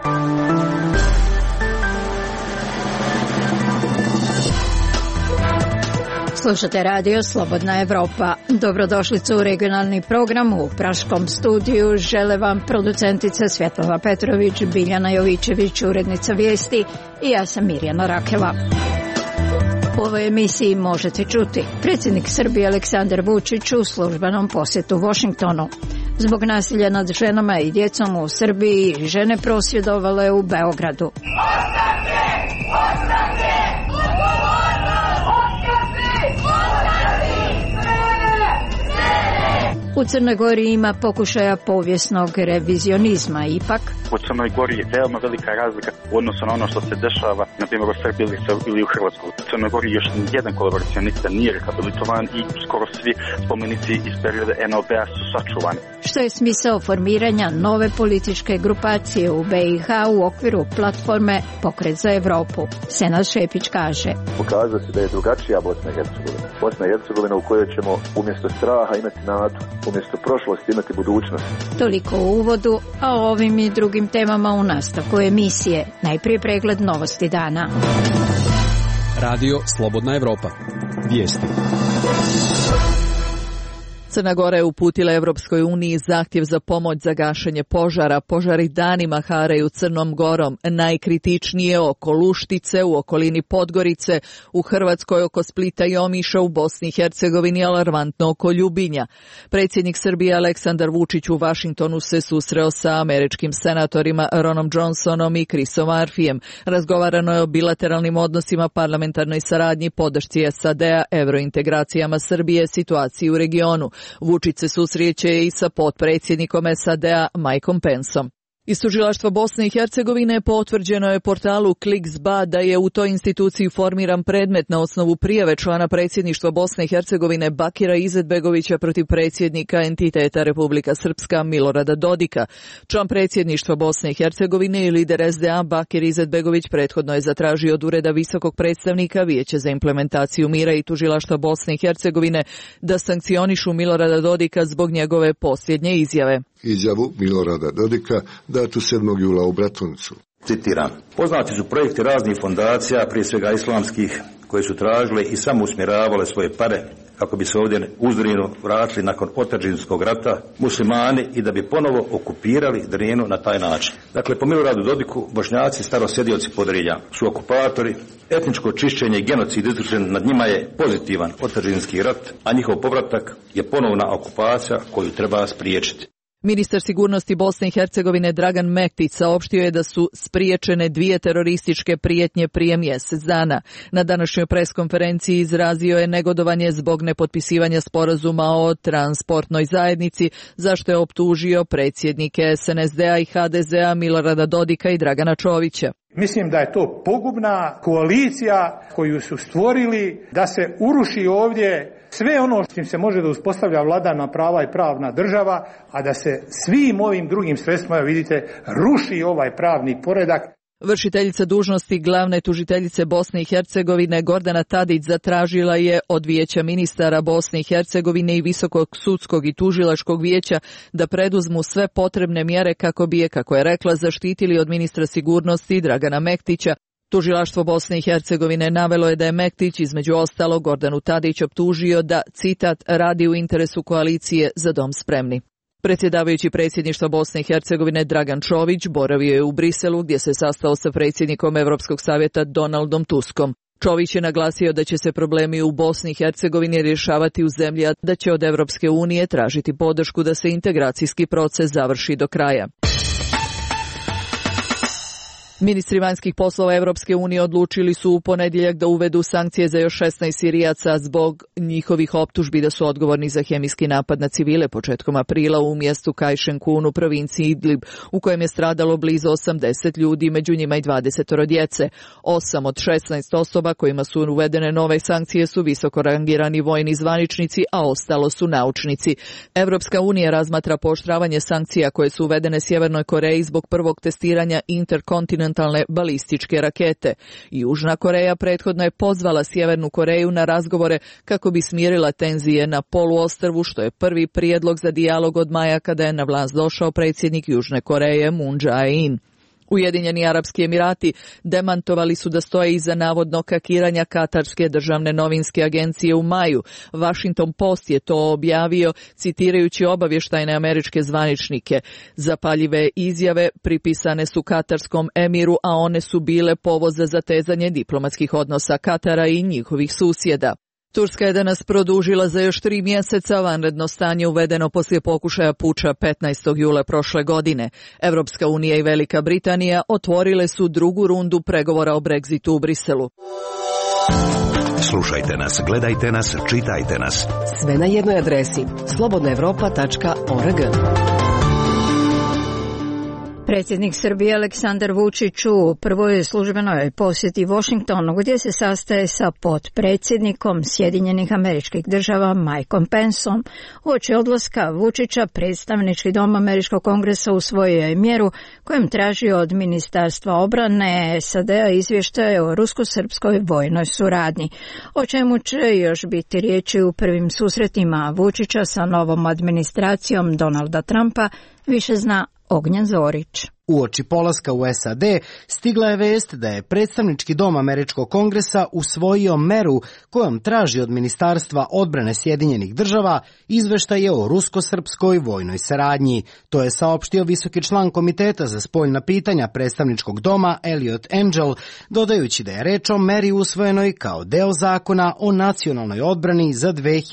Slušate radio Slobodna Evropa. Dobrodošlicu u regionalni program. U praškom studiju žele vam producentica Svjetlana Petrović, Biljana Jovićević, urednica vijesti i ja sam Mirjana Rakela. U ovoj emisiji možete čuti predsjednik Srbije Aleksandar Vučić u službenom posjetu Washingtonu. Zbog nasilja nad ženama i djecom u Srbiji žene prosvjedovale u Beogradu. U Crnoj Gori ima pokušaja povijesnog revizionizma, ipak u Crnoj Gori je veoma velika razlika u odnosu na ono što se dešava, na primjer u Srbiji ili u Hrvatskoj. U Crnoj Gori još jedan kolaboracionista nije rehabilitovan i skoro svi spomenici iz perioda NOB-a su sačuvani. Što je smisao formiranja nove političke grupacije u BiH u okviru platforme Pokret za Evropu? Senad Šepić kaže: pokazati da je drugačija Bosna i Hercegovina. Bosna i Hercegovina u kojoj ćemo umjesto straha imati nadu, umjesto prošlosti imati budućnost. Toliko u uvodu, a o ovim i drugim temama u nastavku emisije. Najprije pregled novosti dana. Radio Slobodna Evropa. Vijesti. Crna Gora je uputila Evropskoj uniji zahtjev za pomoć za gašenje požara. Požari danima haraju Crnom Gorom. Najkritičnije oko Luštice, u okolini Podgorice, u Hrvatskoj oko Splita i Omiša, u Bosni i Hercegovini alarmantno oko Ljubinja. Predsjednik Srbije Aleksandar Vučić u Vašingtonu se susreo sa američkim senatorima Ronom Johnsonom i Chrisom Murphyjem. Razgovarano je o bilateralnim odnosima, parlamentarnoj saradnji, podršci SAD-a, evrointegracijama Srbije, situaciji u regionu. Vučić se susreće i sa potpredsjednikom SAD-a Mikeom Penceom. Iz tužilaštva Bosne i Hercegovine potvrđeno je portalu Kliks.ba da je u toj instituciji formiran predmet na osnovu prijave člana predsjedništva Bosne i Hercegovine Bakira Izetbegovića protiv predsjednika entiteta Republika Srpska Milorada Dodika. Član predsjedništva Bosne i Hercegovine i lider SDA Bakir Izetbegović prethodno je zatražio od Ureda visokog predstavnika Vijeća za implementaciju mira i tužilaštva Bosne i Hercegovine da sankcionišu Milorada Dodika zbog njegove posljednje izjave. Izjavu Milorada Dodika datu 7. jula u Bratuncu. Citiram: poznati su projekti raznih fondacija, prije svega islamskih, koje su tražile i samo usmjeravale svoje pare kako bi se ovdje uzdrino vratili nakon otadžbinskog rata muslimani i da bi ponovo okupirali Drinu na taj način. Dakle, po Miloradu Dodiku, Bošnjaci starosjedioci Podrinja su okupatori, etničko čišćenje i genocid izvršen nad njima je pozitivan otadžbinski rat, a njihov povratak je ponovna okupacija koju treba spriječiti. Ministar sigurnosti Bosne i Hercegovine Dragan Mektić saopštio je da su spriječene 2 terorističke prijetnje prije mjesec dana. Na današnjoj preskonferenciji izrazio je negodovanje zbog nepotpisivanja sporazuma o transportnoj zajednici, zašto je optužio predsjednike SNSD-a i HDZ-a Milorada Dodika i Dragana Čovića. Mislim da je to pogubna koalicija koju su stvorili da se uruši ovdje sve ono što im se može da uspostavlja vladavina prava i pravna država, a da se svim ovim drugim sredstvima, vidite, ruši ovaj pravni poredak. Vršiteljica dužnosti glavne tužiteljice Bosne i Hercegovine Gordana Tadić zatražila je od Vijeća ministara Bosne i Hercegovine i Visokog sudskog i tužilačkog vijeća da preduzmu sve potrebne mjere kako bi je, kako je rekla, zaštitili od ministra sigurnosti Dragana Mektića. Tužilaštvo Bosne i Hercegovine navelo je da je Mektić između ostalog Gordanu Tadić optužio da, citat, radi u interesu koalicije Za dom spremni. Predsjedavajući predsjedništva Bosne i Hercegovine Dragan Čović boravio je u Briselu gdje se sastao sa predsjednikom Europskog savjeta Donaldom Tuskom. Čović je naglasio da će se problemi u Bosni i Hercegovini rješavati u zemlji, a da će od Europske unije tražiti podršku da se integracijski proces završi do kraja. Ministri vanjskih poslova Evropske unije odlučili su u ponedjeljak da uvedu sankcije za još 16 Sirijaca zbog njihovih optužbi da su odgovorni za hemijski napad na civile početkom aprila u mjestu Kajšenkun u provinciji Idlib, u kojem je stradalo blizu 80 ljudi, među njima i 20 djece. 8 od 16 osoba kojima su uvedene nove sankcije su visoko rangirani vojni zvaničnici, a ostalo su naučnici. Evropska unija razmatra pooštravanje sankcija koje su uvedene Sjevernoj Koreji zbog prvog testiranja interkontinentalne balističke rakete. Južna Koreja prethodno je pozvala Sjevernu Koreju na razgovore kako bi smirila tenzije na poluostrvu, što je prvi prijedlog za dijalog od maja kada je na vlast došao predsjednik Južne Koreje Moon Jae-in. Ujedinjeni Arapski Emirati demantovali su da stoje iza navodnog hakiranja katarske državne novinske agencije u maju. Washington Post je to objavio citirajući obavještajne američke zvaničnike. Zapaljive izjave pripisane su katarskom emiru, a one su bile povod za zatezanje diplomatskih odnosa Katara i njihovih susjeda. Turska je danas produžila za još 3 mjeseca vanredno stanje uvedeno poslije pokušaja puča 15. jula prošle godine. Evropska unija i Velika Britanija otvorile su drugu rundu pregovora o Brexitu u Briselu. Slušajte nas, gledajte nas, čitajte nas. Sve na jednoj adresi slobodnaevropa.org. Predsjednik Srbije Aleksandar Vučić u prvoj službenoj posjeti Washingtonu, gdje se sastaje sa potpredsjednikom Sjedinjenih Američkih Država Mikeom Penceom. Uoči odlaska Vučića predstavnički dom Američkog kongresa usvojio je mjeru kojom traži od Ministarstva obrane SAD-a izvještaje o rusko-srpskoj vojnoj suradnji, o čemu će još biti riječi u prvim susretima Vučića sa novom administracijom Donalda Trumpa, više zna Ognjen Zorić. Uoči polaska u SAD stigla je vest da je predstavnički dom Američkog kongresa usvojio meru kojom traži od Ministarstva odbrane Sjedinjenih Država izveštaje o rusko-srpskoj vojnoj saradnji. To je saopštio visoki član Komiteta za spoljna pitanja predstavničkog doma Elliot Engel, dodajući da je reč o meri usvojenoj kao deo zakona o nacionalnoj odbrani za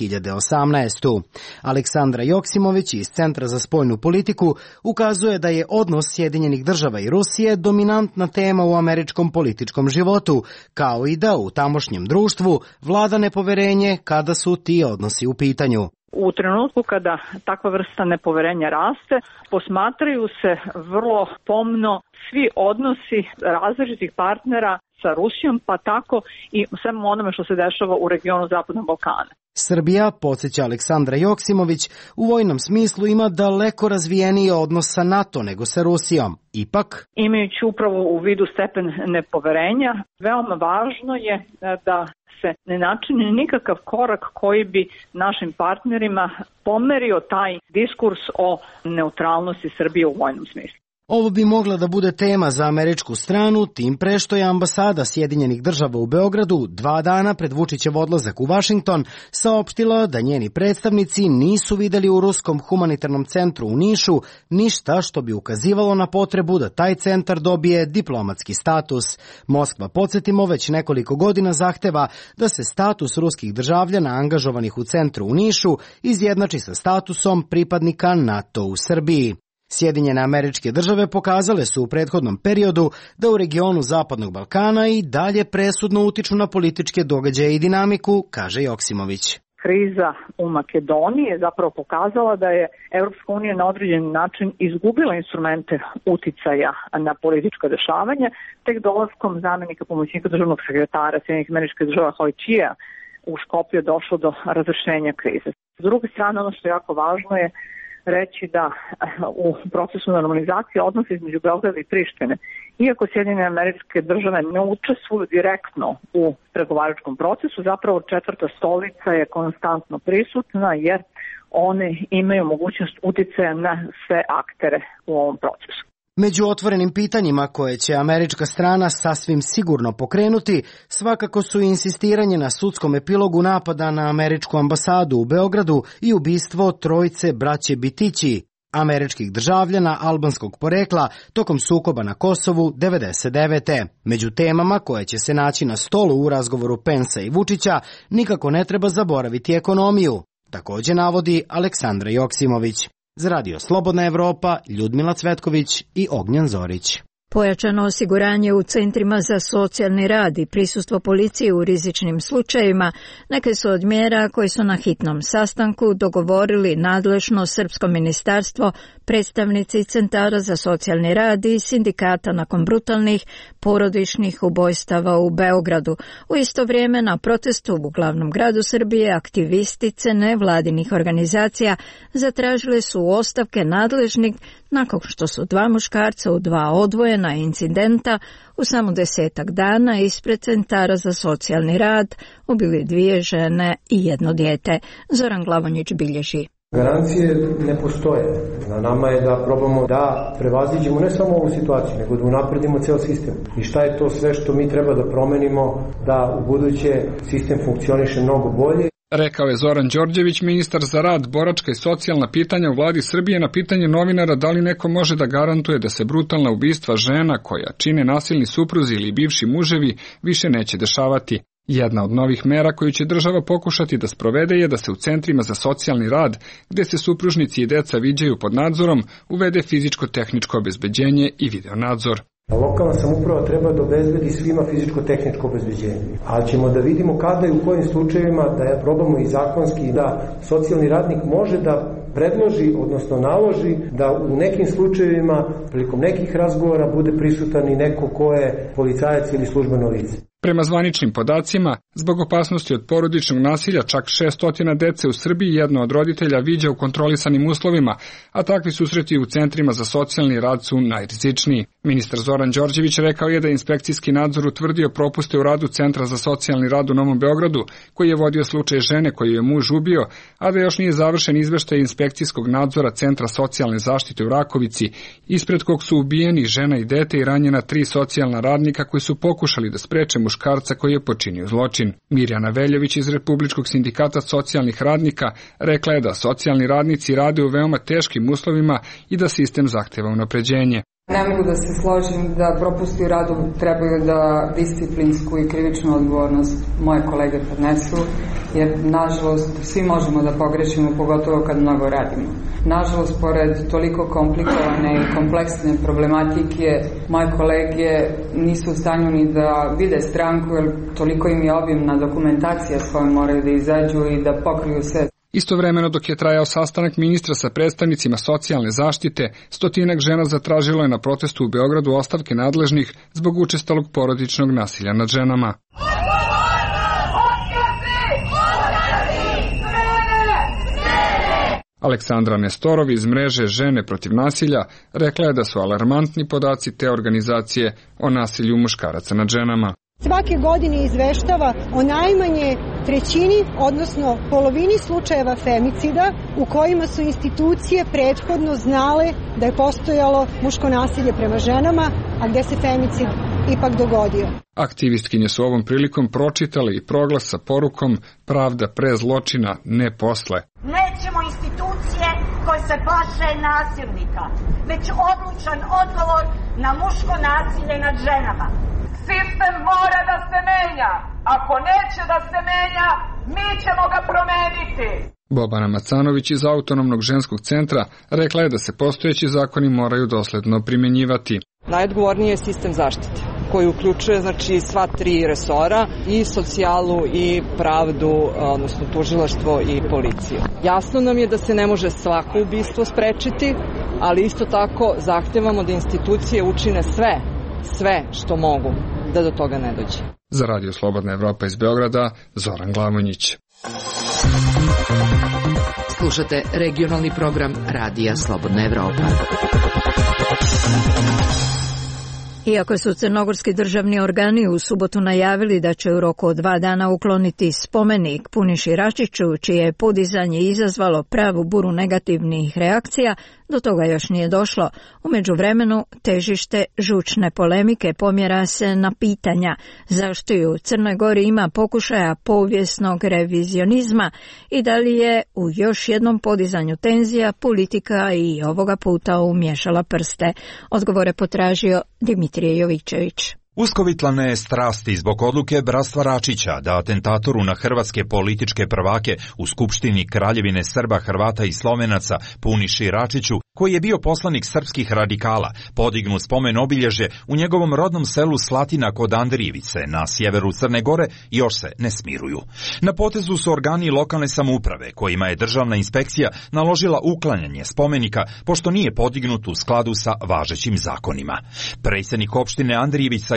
2018. Aleksandra Joksimović iz Centra za spoljnu politiku ukazuje da je odnos Sjedinjenih Država i Rusije dominantna tema u američkom političkom životu, kao i da u tamošnjem društvu vlada nepoverenje kada su ti odnosi u pitanju. U trenutku kada takva vrsta nepoverenja raste, posmatraju se vrlo pomno svi odnosi različitih partnera sa Rusijom, pa tako i svemu onome što se dešava u regionu Zapadnog Balkana. Srbija, podsjeća Aleksandra Joksimović, u vojnom smislu ima daleko razvijeniji odnos sa NATO nego sa Rusijom. Ipak, imajući upravo u vidu stepen nepoverenja, veoma važno je da se ne načini nikakav korak koji bi našim partnerima pomerio taj diskurs o neutralnosti Srbije u vojnom smislu. Ovo bi mogla da bude tema za američku stranu, tim pre što je ambasada Sjedinjenih Država u Beogradu 2 dana pred Vučićev odlazak u Washington saopštila da njeni predstavnici nisu videli u Ruskom humanitarnom centru u Nišu ništa što bi ukazivalo na potrebu da taj centar dobije diplomatski status. Moskva, podsjetimo, već nekoliko godina zahteva da se status ruskih državljana angažovanih u centru u Nišu izjednači sa statusom pripadnika NATO u Srbiji. Sjedinjene Američke Države pokazale su u prethodnom periodu da u regionu Zapadnog Balkana i dalje presudno utiču na političke događaje i dinamiku, kaže Joksimović. Kriza u Makedoniji je zapravo pokazala da je Evropska unija na određen način izgubila instrumente uticaja na političko dešavanje, tek dolaskom zamjenika pomoćnika državnog sekretara Sjedinjenih Američkih Država Hojčija u Škopju je došlo do razrešenja krize. S druge strane, ono što je jako važno je reći da u procesu normalizacije odnosi između Beograda i Prištine, iako Sjedinjene Američke Države ne učestvuju direktno u pregovaračkom procesu, zapravo četvrta stolica je konstantno prisutna jer one imaju mogućnost uticaja na sve aktere u ovom procesu. Među otvorenim pitanjima koje će američka strana sasvim sigurno pokrenuti, svakako su insistiranje na sudskom epilogu napada na američku ambasadu u Beogradu i ubistvo trojice braće Bitići, američkih državljana albanskog porekla tokom sukoba na Kosovu 1999. Među temama koje će se naći na stolu u razgovoru Pensa i Vučića nikako ne treba zaboraviti ekonomiju, također navodi Aleksandra Joksimović. Za Radio Slobodna Evropa, Ljudmila Cvetković i Ognjen Zorić. Pojačano osiguranje u centrima za socijalni rad i prisustvo policije u rizičnim slučajevima neke su od mjera koji su na hitnom sastanku dogovorili nadležno Srpsko ministarstvo, predstavnici centara za socijalni rad i sindikata nakon brutalnih porodičnih ubojstava u Beogradu. U isto vrijeme na protestu u glavnom gradu Srbije aktivistice nevladinih organizacija zatražile su ostavke nadležnih nakon što su 2 muškarca u 2 odvojena incidenta u samo 10-ak dana ispred centara za socijalni rad ubili 2 žene i 1 dijete. Zoran Glavonjić bilježi. Garancije ne postoje. Na nama je da probamo da prevaziđemo ne samo ovu situaciju, nego da unapredimo ceo sistem. I šta je to sve što mi treba da promenimo da u buduće sistem funkcioniše mnogo bolje. Rekao je Zoran Đorđević, ministar za rad, boračka i socijalna pitanja u vladi Srbije, na pitanje novinara da li neko može da garantuje da se brutalna ubistva žena koja čine nasilni supruzi ili bivši muževi više neće dešavati. Jedna od novih mera koju će država pokušati da sprovede je da se u centrima za socijalni rad, gde se supružnici i deca viđaju pod nadzorom, uvede fizičko-tehničko obezbeđenje i videonadzor. Lokalna samouprava treba da obezbedi svima fizičko-tehničko obezbeđenje, ali ćemo da vidimo kada i u kojim slučajevima da je probamo i zakonski da socijalni radnik može da predloži, odnosno naloži da u nekim slučajevima, prilikom nekih razgovora, bude prisutan i neko ko je policajac ili službeno lice. Prema zvaničnim podacima, zbog opasnosti od porodičnog nasilja, čak 600 dece u Srbiji jedno od roditelja viđa u kontrolisanim uslovima, a takvi susreti u centrima za socijalni rad su najrizičniji. Ministar Zoran Đorđević rekao je da je inspekcijski nadzor utvrdio propuste u radu Centra za socijalni rad u Novom Beogradu, koji je vodio slučaj žene koju je muž ubio, a da još nije završen izveštaj inspekcijskog nadzora Centra socijalne zaštite u Rakovici, ispred kog su ubijeni žena i dete i ranjena 3 socijalna radnika koji su pokušali da spreče muškarca koji je počinio zločin. Mirjana Veljović iz Republičkog sindikata socijalnih radnika rekla je da socijalni radnici rade u veoma teškim uslovima i da sistem zahteva unapređenje. Ne mogu da se složim da propusti u radu trebaju da disciplinsku i krivičnu odgovornost moje kolege podnesu, jer nažalost svi možemo da pogrešimo, pogotovo kad mnogo radimo. Nažalost, pored toliko komplikovane i kompleksne problematike, moje kolege nisu u stanju ni da vide stranku, jer toliko im je obimna dokumentacija s kojom moraju da izađu i da pokriju sve. Istovremeno dok je trajao sastanak ministra sa predstavnicima socijalne zaštite, 100 žena zatražilo je na protestu u Beogradu ostavke nadležnih zbog učestalog porodičnog nasilja nad ženama. Aleksandra Nestorov iz mreže Žene protiv nasilja rekla je da su alarmantni podaci te organizacije o nasilju muškaraca nad ženama. Svake godine izveštava o najmanje trećini, odnosno polovini slučajeva femicida u kojima su institucije prethodno znale da je postojalo muško nasilje prema ženama, a gde se femicid ipak dogodio. Aktivistkinje su ovom prilikom pročitale i proglas sa porukom "Pravda pre zločina, ne posle". Nećemo institucije koje se plaše nasilnika, već odlučan odgovor na muško nasilje nad ženama. Sistem mora da se menja. Ako neće da se menja, mi ćemo ga promeniti. Bobana Macanović iz Autonomnog ženskog centra rekla je da se postojeći zakoni moraju dosledno primenjivati. Najodgovorniji je sistem zaštite, koji uključuje sva 3 resora, i socijalu, i pravdu, odnosno tužilaštvo i policiju. Jasno nam je da se ne može svako ubistvo sprečiti, ali isto tako zahtevamo da institucije učine sve što mogu da do toga ne dođe. Za Radio Slobodna Evropa iz Beograda, Zoran Glamonjić. Slušate regionalni program Radija Slobodna Evropa. Iako su crnogorski državni organi u subotu najavili da će u roku od 2 dana ukloniti spomenik Puniši Račiću, čije je podizanje izazvalo pravu buru negativnih reakcija, do toga još nije došlo. U međuvremenu težište žučne polemike pomjera se na pitanja zašto je u Crnoj Gori ima pokušaja povijesnog revizionizma i da li je u još jednom podizanju tenzija politika i ovoga puta umješala prste. Odgovore potražio Dimitrije Jovićević. Uskovitlane strasti zbog odluke bratstva Račića da atentatoru na hrvatske političke prvake u Skupštini Kraljevine Srba, Hrvata i Slovenaca Puniši Račiću, koji je bio poslanik srpskih radikala, podignu spomen obilježje u njegovom rodnom selu Slatina kod Andrijevice na sjeveru Crne Gore, još se ne smiruju. Na potezu su organi lokalne samouprave, kojima je državna inspekcija naložila uklanjanje spomenika, pošto nije podignut u skladu sa važećim zakonima. Predsjednik opštine Andrijevica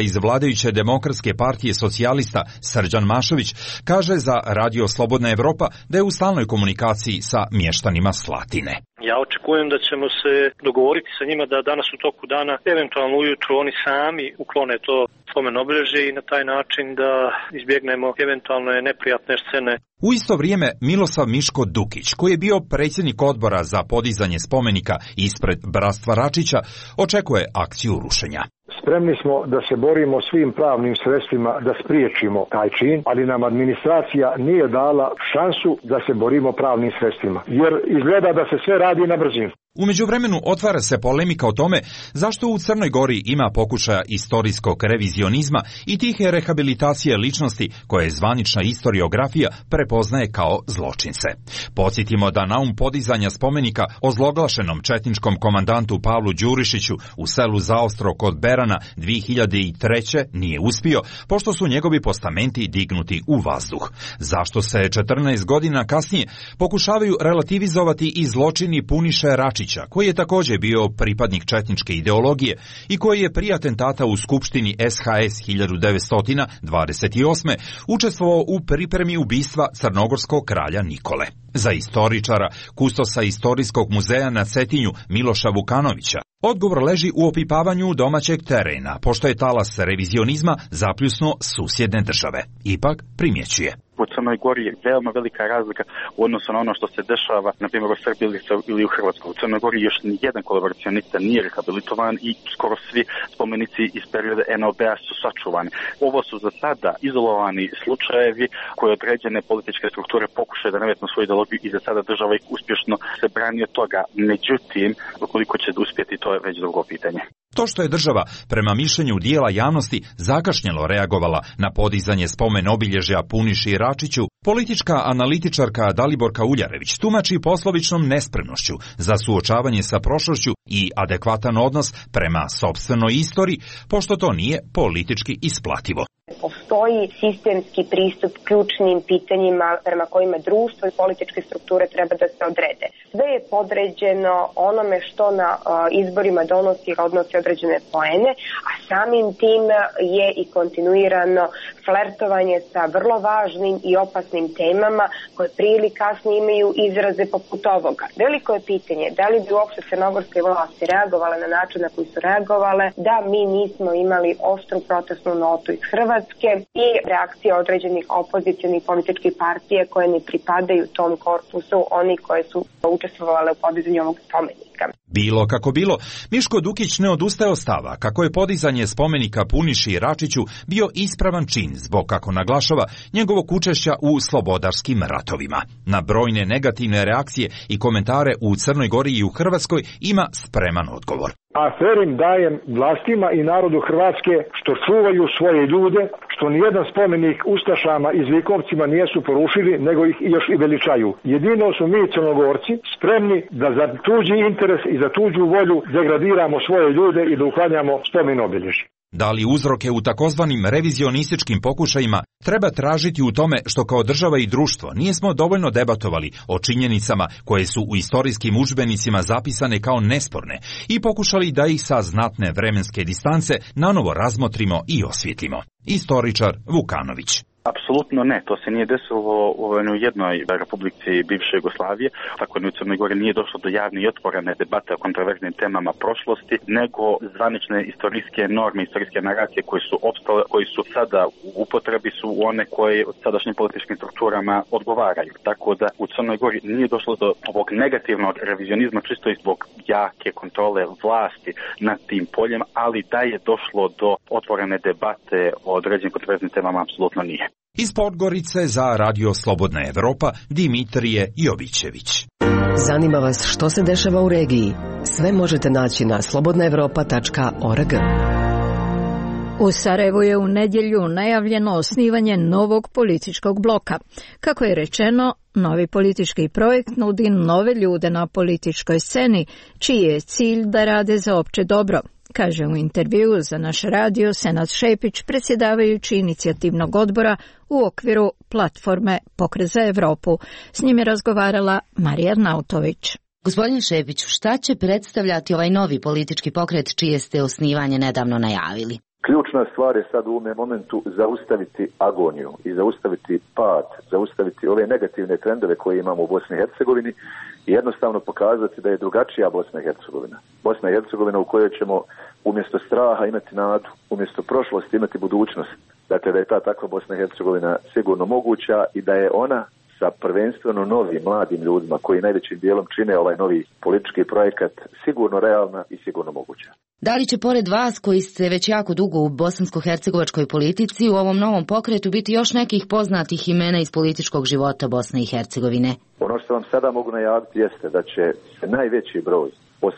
iz vladajuće Demokratske partije socijalista Srđan Mašović kaže za Radio Slobodna Evropa da je u stalnoj komunikaciji sa mještanima Slatine. Ja očekujem da ćemo se dogovoriti sa njima da danas u toku dana, eventualno ujutru, oni sami uklone to spomen obilježje i na taj način da izbjegnemo eventualne neprijatne scene. U isto vrijeme Milosav Miško Dukić, koji je bio predsjednik odbora za podizanje spomenika ispred Bratstva Račića, očekuje akciju rušenja. Spremni smo da se borimo svim pravnim sredstvima da spriječimo taj čin, ali nam administracija nije dala šansu da se borimo pravnim sredstvima, jer izgleda da se sve radi na brzinu. U međuvremenu otvara se polemika o tome zašto u Crnoj Gori ima pokušaja istorijskog revizionizma i tihe rehabilitacije ličnosti koje zvanična historiografija prepoznaje kao zločince. Podsjetimo da naum podizanja spomenika ozloglašenom četničkom komandantu Pavlu Đurišiću u selu Zaostro kod Berana 2003. nije uspio, pošto su njegovi postamenti dignuti u vazduh. Zašto se 14 godina kasnije pokušavaju relativizovati i zločini Puniše Račića, koji je također bio pripadnik četničke ideologije i koji je prije atentata u Skupštini SHS 1928. učestvovao u pripremi ubistva crnogorskog kralja Nikole. Za istoričara, kustosa Istorijskog muzeja na Cetinju Miloša Vukanovića, odgovor leži u opipavanju domaćeg terena, pošto je talas revizionizma zapljusnuo susjedne države. Ipak primjećuje. U Crnoj Gori je veoma velika razlika u odnosu na ono što se dešava, na primjer, u Srbiji ili u Hrvatskoj. U Crnoj Gori još nijedan kolaboracionista nije rehabilitovan i skoro svi spomenici iz perioda NOB-a su sačuvani. Ovo su za sada izolovani slučajevi koje određene političke strukture pokušaju da nametnu svoju ideologiju i za sada država ih uspješno se brani od toga. Međutim, koliko će uspjeti, to je već drugo pitanje. To što je država, prema mišljenju dijela javnosti, zakašnjelo reagovala na podizanje spomen obilježja Puniši Račiću, politička analitičarka Daliborka Uljarević tumači poslovičnom nespremnošću za suočavanje sa prošlošću i adekvatan odnos prema sopstvenoj istoriji, pošto to nije politički isplativo. Postoji sistemski pristup ključnim pitanjima prema kojima društvo i političke strukture treba da se odrede. Sve je podređeno onome što na izborima odnosi određene poene, a samim tim je i kontinuirano flertovanje sa vrlo važnim i opasnim temama koje prije ili kasnije imaju izraze poput ovoga. Veliko je pitanje da li bi uopšte crnogorske vlasti reagovale na način na koji su reagovale da mi nismo imali oštru protestnu notu iz Hrvatske i reakcije određenih opozicionih političkih partija koje ne pripadaju tom korpusu, oni koje su učestvovale u podizanju ovog spomenika. Bilo kako bilo, Miško Dukić ne odustaje od stava kako je podizanje spomenika Puniši Račiću bio ispravan čin zbog, kako naglašava, njegovog učešća u slobodarskim ratovima. Na brojne negativne reakcije i komentare u Crnoj Gori i u Hrvatskoj ima spreman odgovor. Aferim dajem vlastima i narodu Hrvatske što čuvaju svoje ljude, što nijedan spomenik ustašama i zlikovcima nijesu porušili, nego ih još i veličaju. Jedino su mi Crnogorci spremni da za tuđi interes i za tuđu volju degradiramo svoje ljude i da uklanjamo spomen obilježja. Da li uzroke u takozvanim revizionističkim pokušajima treba tražiti u tome što kao država i društvo nismo dovoljno debatovali o činjenicama koje su u istorijskim udžbenicima zapisane kao nesporne i pokušali da ih sa znatne vremenske distance nanovo razmotrimo i osvijetlimo. Istoričar Vukanović. Apsolutno ne, to se nije desilo u jednoj republici bivše Jugoslavije, tako da u Crnoj Gori nije došlo do javne i otvorene debate o kontroverznim temama prošlosti, nego zvanične istorijske norme, istorijske naracije koje su opstale, koji su sada u upotrebi su one koje sadašnjim političkim strukturama odgovaraju. Tako da u Crnoj Gori nije došlo do ovog negativnog revizionizma čisto i zbog jake kontrole vlasti nad tim poljem, ali da je došlo do otvorene debate o određenim kontroverznim temama apsolutno nije. Iz Podgorice za Radio Slobodna Evropa Dimitrije Jovićević. Zanima vas što se dešava u regiji? Sve možete naći na slobodnaevropa.org. U Sarajevu je u nedjelju najavljeno osnivanje novog političkog bloka. Kako je rečeno, novi politički projekt nudi nove ljude na političkoj sceni, čiji je cilj da rade za opće dobro, kaže u intervjuu za naš radio Senad Šepić, predsjedavajući inicijativnog odbora u okviru platforme Pokret za Evropu. S njim je razgovarala Marija Arnautović. Gospodin Šepiću, šta će predstavljati ovaj novi politički pokret čije ste osnivanje nedavno najavili? Ključna stvar je sad u ovom momentu zaustaviti agoniju i zaustaviti pad, zaustaviti ove negativne trendove koje imamo u Bosni i Hercegovini i jednostavno pokazati da je drugačija Bosna i Hercegovina. Bosna i Hercegovina u kojoj ćemo umjesto straha imati nadu, umjesto prošlosti imati budućnost. Dakle, da je ta takva Bosna i Hercegovina sigurno moguća i da je ona sa prvenstveno novim, mladim ljudima koji najvećim dijelom čine ovaj novi politički projekat sigurno realna i sigurno moguća. Da li će pored vas, koji ste već jako dugo u bosansko-hercegovačkoj politici, u ovom novom pokretu biti još nekih poznatih imena iz političkog života Bosne i Hercegovine? Ono što vam sada mogu najaviti jeste da će se najveći broj,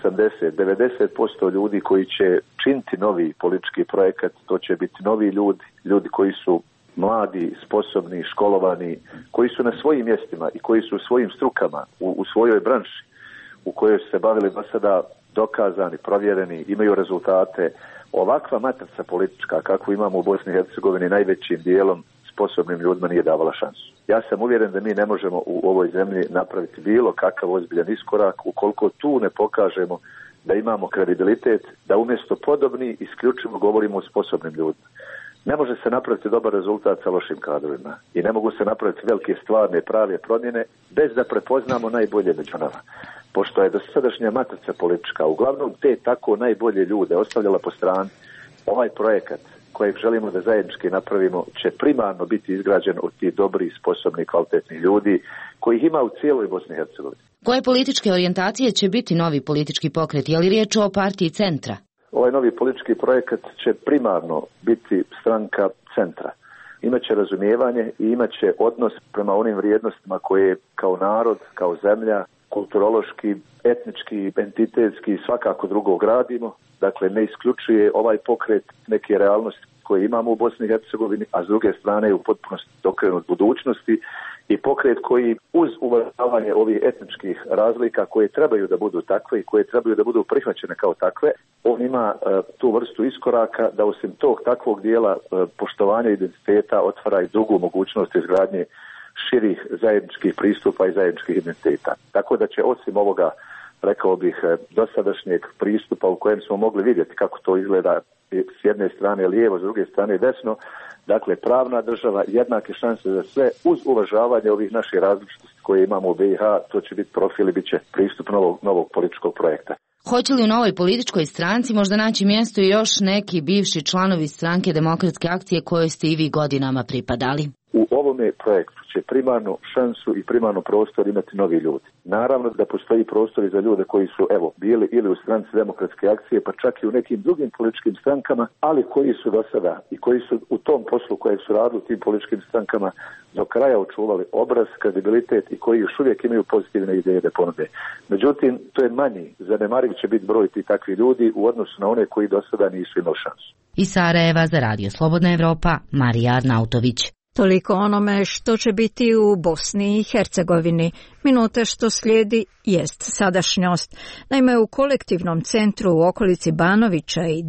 80-90% ljudi koji će činiti novi politički projekat, to će biti novi ljudi koji su mladi, sposobni, školovani, koji su na svojim mjestima i koji su u svojim strukama, u svojoj branši u kojoj su se bavili do sada dokazani, provjereni, imaju rezultate. Ovakva matrica politička kakvu imamo u Bosni i Hercegovini najvećim dijelom sposobnim ljudima nije davala šansu. Ja sam uvjeren da mi ne možemo u ovoj zemlji napraviti bilo kakav ozbiljan iskorak ukoliko tu ne pokažemo da imamo kredibilitet, da umjesto podobni isključivo govorimo o sposobnim ljudima. Ne može se napraviti dobar rezultat sa lošim kadrovima i ne mogu se napraviti velike stvarne prave promjene bez da prepoznamo najbolje među nama. Pošto je dosadašnja matrica politička uglavnom te tako najbolje ljude ostavljala po strani, ovaj projekat kojeg želimo da zajednički napravimo će primarno biti izgrađen od tih dobrih, sposobnih, kvalitetnih ljudi kojih ima u cijeloj Bosni i Hercegovini. Koje političke orijentacije će biti novi politički pokret? Je li riječ o partiji centra? Ovaj novi politički projekat će primarno biti stranka centra. Imaće razumijevanje i imaće odnos prema onim vrijednostima koje kao narod, kao zemlja, kulturološki, etnički, entitetski i svakako drugo gradimo. Dakle, ne isključuje ovaj pokret neke realnosti koje imamo u Bosni i Hercegovini, a s druge strane je u potpunosti okrenut budućnosti i pokret koji uz uvažavanje ovih etničkih razlika koje trebaju da budu takve i koje trebaju da budu prihvaćene kao takve, on ima tu vrstu iskoraka da osim tog takvog dijela poštovanja identiteta otvara i drugu mogućnost izgradnje širih zajedničkih pristupa i zajedničkih identiteta. Tako da će osim ovoga, rekao bih, dosadašnjeg pristupa u kojem smo mogli vidjeti kako to izgleda s jedne strane lijevo, s druge strane desno, dakle pravna država, jednake šanse za sve uz uvažavanje ovih naših različitosti koje imamo u BiH, to će biti profil i bit će pristup novog političkog projekta. Hoće li u novoj političkoj stranci možda naći mjesto i još neki bivši članovi stranke Demokratske akcije kojoj ste i vi godinama pripadali? U ovome projektu će primarno šansu i primarno prostor imati novi ljudi. Naravno da postoji prostor i za ljude koji su bili ili u stranci Demokratske akcije, pa čak i u nekim drugim političkim strankama, ali koji su do sada i koji su u tom poslu kojeg su radili u tim političkim strankama do kraja očuvali obraz, kredibilitet i koji još uvijek imaju pozitivne ideje da ponude. Međutim, to je manji, zanemariv će biti broj tih takvih ljudi u odnosu na one koji do sada nisu imali šansu. Iz Sarajeva za Radio Slobodna Evropa, Marija Arnautović. Toliko onome što će biti u Bosni i Hercegovini. Minuta što slijedi jest sadašnjost. Naime, u kolektivnom centru u okolici Banovića i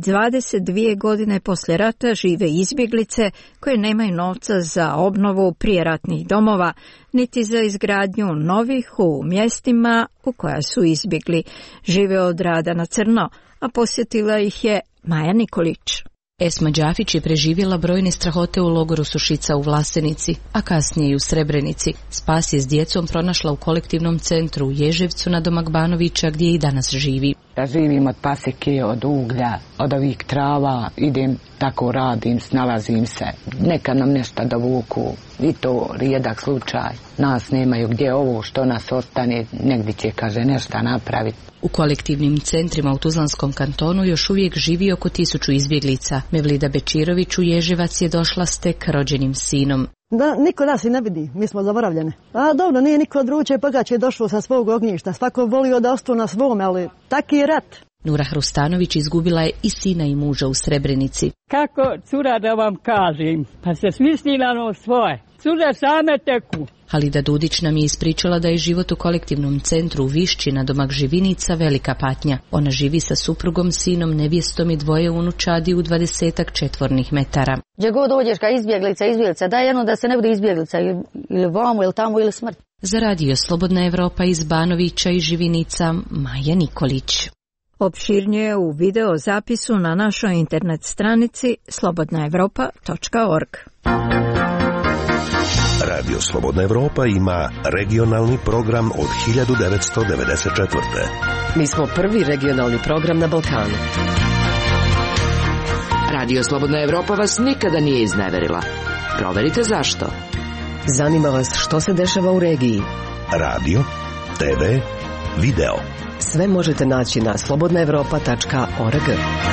22 godine poslije rata žive izbjeglice koje nemaju novca za obnovu prijeratnih domova, niti za izgradnju novih u mjestima u koja su izbjegli. Žive od rada na crno, a posjetila ih je Maja Nikolić. Esma Đafić je preživjela brojne strahote u logoru Sušica u Vlasenici, a kasnije i u Srebrenici. Spas je s djecom pronašla u kolektivnom centru u Ježevcu na domak Banovića gdje i danas živi. Ja živim od paseke, od uglja, od ovih trava, idem, tako radim, snalazim se. Nekad nam nešto dovuku i to rijedak slučaj. Nas nemaju gdje ovo što nas ostane, negdje će, kaže, nešto napraviti. U kolektivnim centrima u Tuzlanskom kantonu još uvijek živi oko 1000 izbjeglica. Mevlida Bečirović u Ježevac je došla s tek rođenim sinom. Da, niko nas i ne vidi, mi smo zaboravljene. A dobro, nije niko od vruće pogače došlo sa svog ognjišta, svako volio da ostao na svome, ali taki je rat. Nura Hrustanović izgubila je i sina i muža u Srebrenici. Kako, cura, da vam kažem, pa se smislila ono svoje. Cure same teku. Halida Dudić nam je ispričala da je život u kolektivnom centru u Višći na domak Živinica velika patnja. Ona živi sa suprugom, sinom, nevjestom i 2 unučadi u 20 četvornih metara. Gdje god dođeš kao izbjeglica, daj jedno da se ne bude izbjeglica, ili vamo, ili tamo, ili smrt. Za Radio Slobodna Evropa iz Banovića i Živinica, Maja Nikolić. Opširnije u video zapisu na našoj internet stranici slobodnaevropa.org. Radio Slobodna Evropa ima regionalni program od 1994. Mi smo prvi regionalni program na Balkanu. Radio Slobodna Evropa vas nikada nije izneverila. Proverite zašto. Zanima vas što se dešava u regiji. Radio, TV, video. Sve možete naći na slobodnaevropa.org.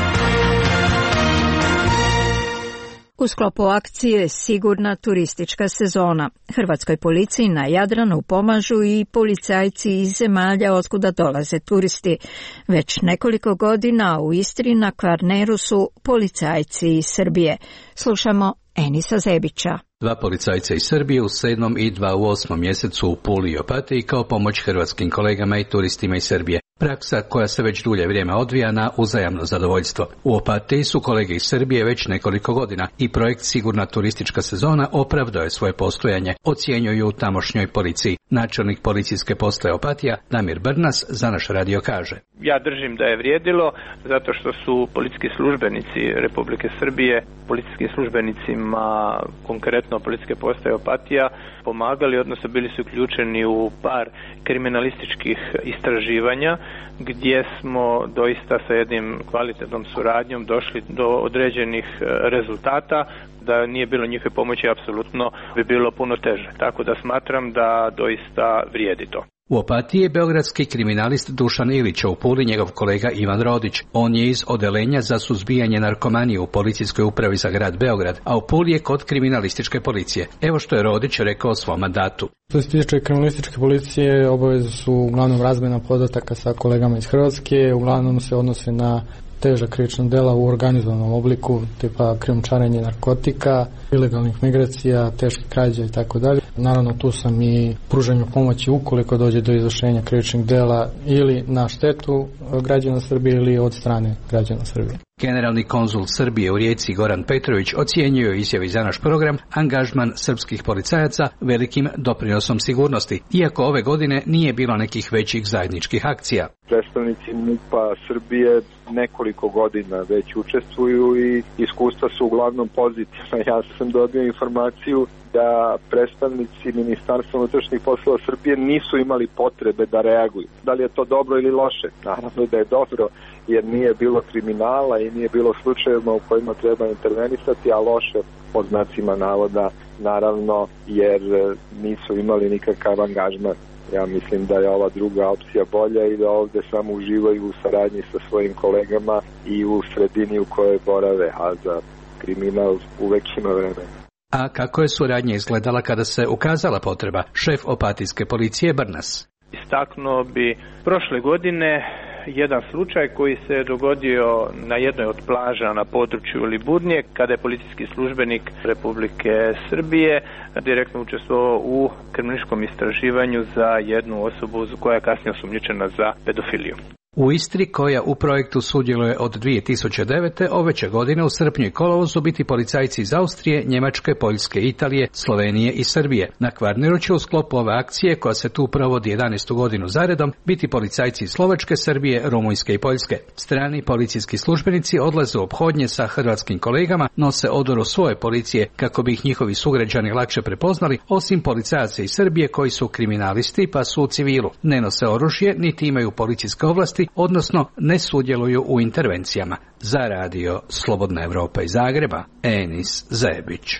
U sklopu akcije Sigurna turistička sezona, hrvatskoj policiji na Jadranu pomažu i policajci iz zemalja otkuda dolaze turisti. Već nekoliko godina u Istri na Kvarneru su policajci iz Srbije. Slušamo Enisa Zebića. 2 policajca iz Srbije u 7. i 2 u 8. mjesecu u Puli i Opatiji kao pomoć hrvatskim kolegama i turistima iz Srbije. Praksa koja se već dulje vrijeme odvija na uzajamno zadovoljstvo. U Opatiji su kolege iz Srbije već nekoliko godina i projekt Sigurna turistička sezona opravdao je svoje postojanje, ocjenjuju u tamošnjoj policiji. Načelnik policijske postaje Opatija, Damir Brnas, za naš radio kaže. Ja držim da je vrijedilo zato što su policijski službenici Republike Srbije, policijskim službenicima, konkretno policijske postaje Opatija, pomagali, odnosno bili su uključeni u par kriminalističkih istraživanja gdje smo doista sa jednim kvalitetnom suradnjom došli do određenih rezultata. Da nije bilo njihove pomoći, apsolutno bi bilo puno teže. Tako da smatram da doista vrijedi to. U Opatiji je beogradski kriminalist Dušan Ilić, u Puli njegov kolega Ivan Rodić. On je iz odeljenja za suzbijanje narkomanije u policijskoj upravi za grad Beograd, a u Puli je kod kriminalističke policije. Evo što je Rodić rekao o svom mandatu. Što se tiče kriminalističke policije, obaveze su uglavnom razmjena podataka sa kolegama iz Hrvatske, uglavnom se odnose na teža krivična dela u organizovanom obliku, tipa krijumčarenje narkotika, ilegalnih migracija, teške krađe i tako dalje. Naravno, tu sam i pružanju pomoći ukoliko dođe do izvršenja krivičnih dela ili na štetu građana Srbije ili od strane građana Srbije. Generalni konzul Srbije u Rijeci Goran Petrović ocjenjuje izjavi za naš program angažman srpskih policajaca velikim doprinosom sigurnosti, iako ove godine nije bilo nekih većih zajedničkih akcija. Predstavnici MUP-a Srbije nekoliko godina već učestvuju i iskustva su uglavnom pozitivna. Ja sam dobio informaciju da predstavnici Ministarstva unutrašnjih poslova Srbije nisu imali potrebe da reaguju. Da li je to dobro ili loše? Naravno da je dobro, jer nije bilo kriminala i nije bilo slučajeva u kojima treba intervenisati, a loše pod znacima navoda, naravno, jer nisu imali nikakav angažman. Ja mislim da je ova druga opcija bolja i da ovdje samo uživaju u saradnji sa svojim kolegama i u sredini u kojoj borave, a za kriminal uvek ima vremena. A kako je suradnja izgledala kada se ukazala potreba? Šef opatijske policije Brnas. Istaknuo bi prošle godine jedan slučaj koji se dogodio na jednoj od plaža na području Liburnije, kada je policijski službenik Republike Srbije direktno učestvovao u kriminalističkom istraživanju za jednu osobu koja je kasnije osumnjičena za pedofiliju. U Istri, koja u projektu sudjeluje od 2009. ove će godine u srpnju i kolovozu biti policajci iz Austrije, Njemačke, Poljske, Italije, Slovenije i Srbije. Na Kvarneru će u sklopu ove akcije, koja se tu provodi 11. godinu zaredom, biti policajci iz Slovačke, Srbije, Rumunjske i Poljske. Strani policijski službenici odlaze u ophodnje sa hrvatskim kolegama, nose odoru svoje policije kako bi ih njihovi sugrađani lakše prepoznali, osim policajaca iz Srbije koji su kriminalisti pa su u civilu. Ne nose oružje, niti imaju policijske ovlasti, odnosno ne sudjeluju u intervencijama. Za radio Slobodna Evropa iz Zagreba, Enis Zebić.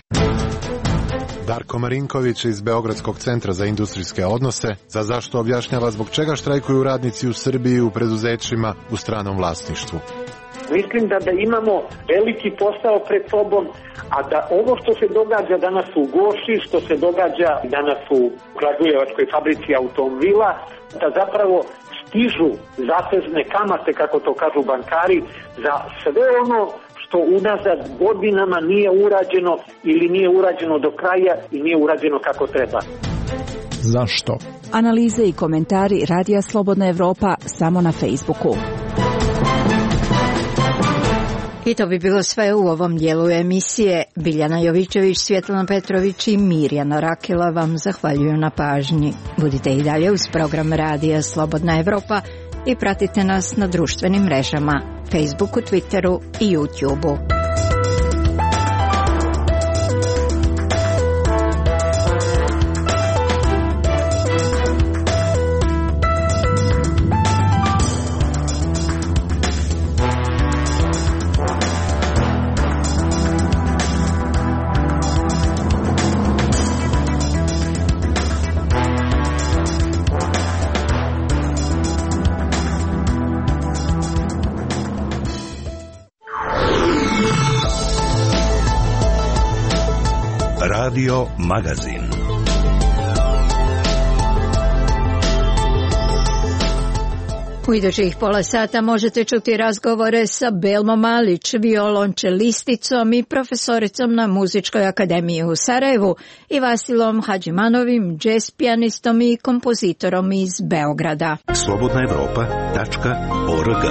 Darko Marinković iz Beogradskog centra za industrijske odnose za zašto objašnjava zbog čega štrajkuju radnici u Srbiji u preduzećima u stranom vlasništvu. Mislim da imamo veliki posao pred sobom, a da ovo što se događa danas u Goši, što se događa danas u Kragujevačkoj fabrici automobila, da zapravo stižu zatezne kamate, kako to kažu bankari, za sve ono što unazad godinama nije urađeno ili nije urađeno do kraja i nije urađeno kako treba. Zašto? Analize i komentari Radija Slobodna Evropa samo na Facebooku. I to bi bilo sve u ovom dijelu emisije. Biljana Jovićević, Svjetlana Petrović i Mirjana Rakela vam zahvaljuju na pažnji. Budite i dalje uz program Radija Slobodna Evropa i pratite nas na društvenim mrežama, Facebooku, Twitteru i YouTubeu. Radio Magazin. U idućih pola sata možete čuti razgovore sa Belmom Malić, violončelisticom i profesoricom na Muzičkoj akademiji u Sarajevu i Vasilom Hadžimanovim, džez pijanistom i kompozitorom iz Beograda. slobodnaevropa.org.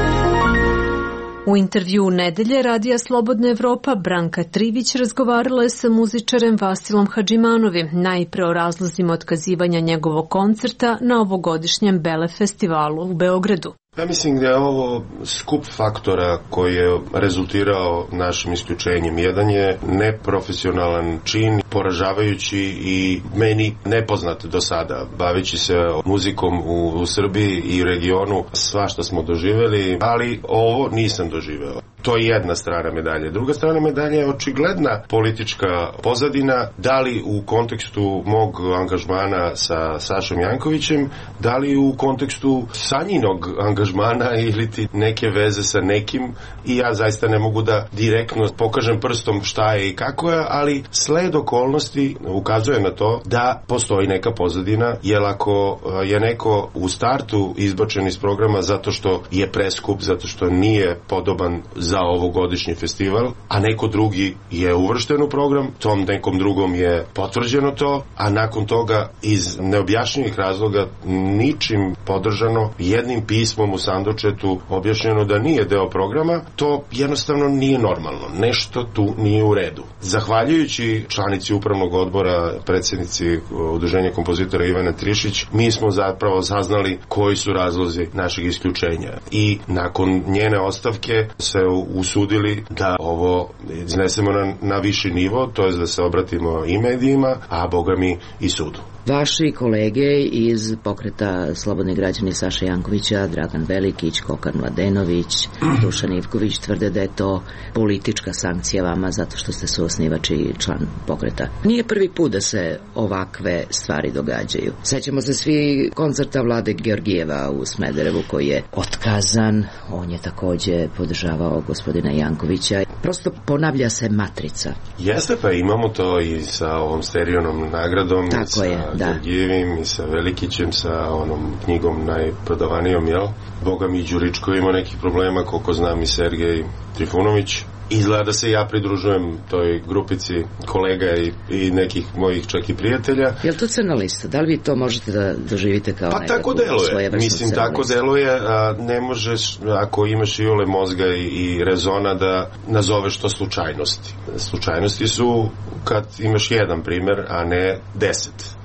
U intervjuu nedelje Radija Slobodna Evropa Branka Trivić razgovarala je sa muzičarem Vasilom Hadžimanovim, najpre o razlozima otkazivanja njegovog koncerta na ovogodišnjem Bele festivalu u Beogradu. Ja mislim da je ovo skup faktora koji je rezultirao našim isključenjem. Jedan je neprofesionalan čin, poražavajući i meni nepoznat do sada. Baveći se muzikom u Srbiji i regionu, svašta smo doživjeli, ali ovo nisam doživeo. To je jedna strana medalje. Druga strana medalje je očigledna politička pozadina, da li u kontekstu mog angažmana sa Sašom Jankovićem, da li u kontekstu Sanjinog angažmana ili ti neke veze sa nekim, i ja zaista ne mogu da direktno pokažem prstom šta je i kako je, ali sled okolnosti ukazuje na to da postoji neka pozadina, jer ako je neko u startu izbačen iz programa zato što je preskup, zato što nije podoban za ovogodišnji festival, a neko drugi je uvršten u program, tom nekom drugom je potvrđeno to, a nakon toga iz neobjašnjivih razloga ničim podržano, jednim pismom u sandučetu objašnjeno da nije deo programa, to jednostavno nije normalno. Nešto tu nije u redu. Zahvaljujući članici upravnog odbora, predsjednici Udruženja kompozitora Ivane Trišić, mi smo zapravo saznali koji su razlozi našeg isključenja. I nakon njene ostavke se usudili da ovo iznesemo na viši nivo, to je da se obratimo i medijima, a boga mi i sudu. Vaši kolege iz pokreta Slobodni građani Saša Jankovića, Dragan Velikić, Kokan Mladenović, Dušan Ivković tvrde da je to politička sankcija vama zato što ste suosnivač i član pokreta. Nije prvi put da se ovakve stvari događaju. Sećamo se svi koncerta Vlade Georgijeva u Smederevu koji je otkazan. On je takođe podržavao gospodina Jankovića. Prosto ponavlja se matrica. Jeste, pa imamo to i sa ovom Sterionom nagradom. Tako je, da. Georgijevim i sa Velikićem, sa onom knjigom najprodavanijom, jel? Boga mi Đuričko ima nekih problema, koliko znam i Sergej Trifunović. Izgleda da se ja pridružujem toj grupici kolega i nekih mojih čak i prijatelja. Je li to crna lista? Da li vi to možete da doživite kao nekakvu tako deluje. Mislim, tako deluje. Ne možeš, ako imaš iole mozga i rezona, da nazoveš to slučajnosti. Slučajnosti su kad imaš jedan primer, a ne 10.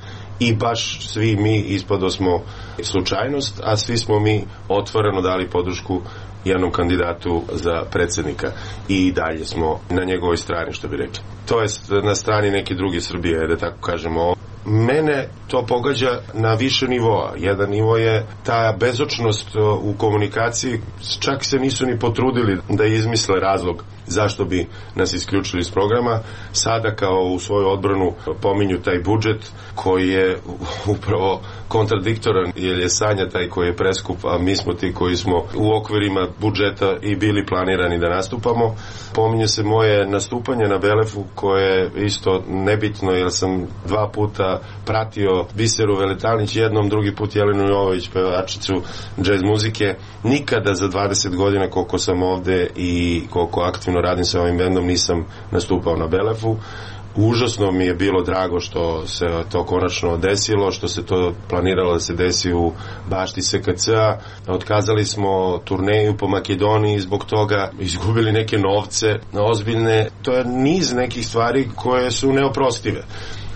I baš svi mi ispado smo slučajnost, a svi smo mi otvoreno dali podršku jednom kandidatu za predsjednika i dalje smo na njegovoj strani, što bi rekli. To je na strani neke druge Srbije, da tako kažemo. Mene to pogađa na više nivoa. Jedan nivo je ta bezočnost u komunikaciji, čak se nisu ni potrudili da izmisle razlog zašto bi nas isključili iz programa. Sada kao u svoju odbranu pominju taj budžet koji je upravo kontradiktoran, jer je Sanja taj koji je preskup, a mi smo ti koji smo u okvirima budžeta i bili planirani da nastupamo. Pominje se moje nastupanje na Belefu, koje je isto nebitno, jer sam 2 puta pratio Biseru Veletanić, jednom, drugi put Jelenu Jovović, pevačicu džez muzike. Nikada za 20 godina koliko sam ovde i koliko aktivno radim sa ovim bendom nisam nastupao na Belefu. Užasno mi je bilo drago što se to konačno desilo, što se to planiralo da se desi u bašti SKC-a. Otkazali smo turneju po Makedoniji zbog toga, izgubili neke novce ozbiljne. To je niz nekih stvari koje su neoprostive.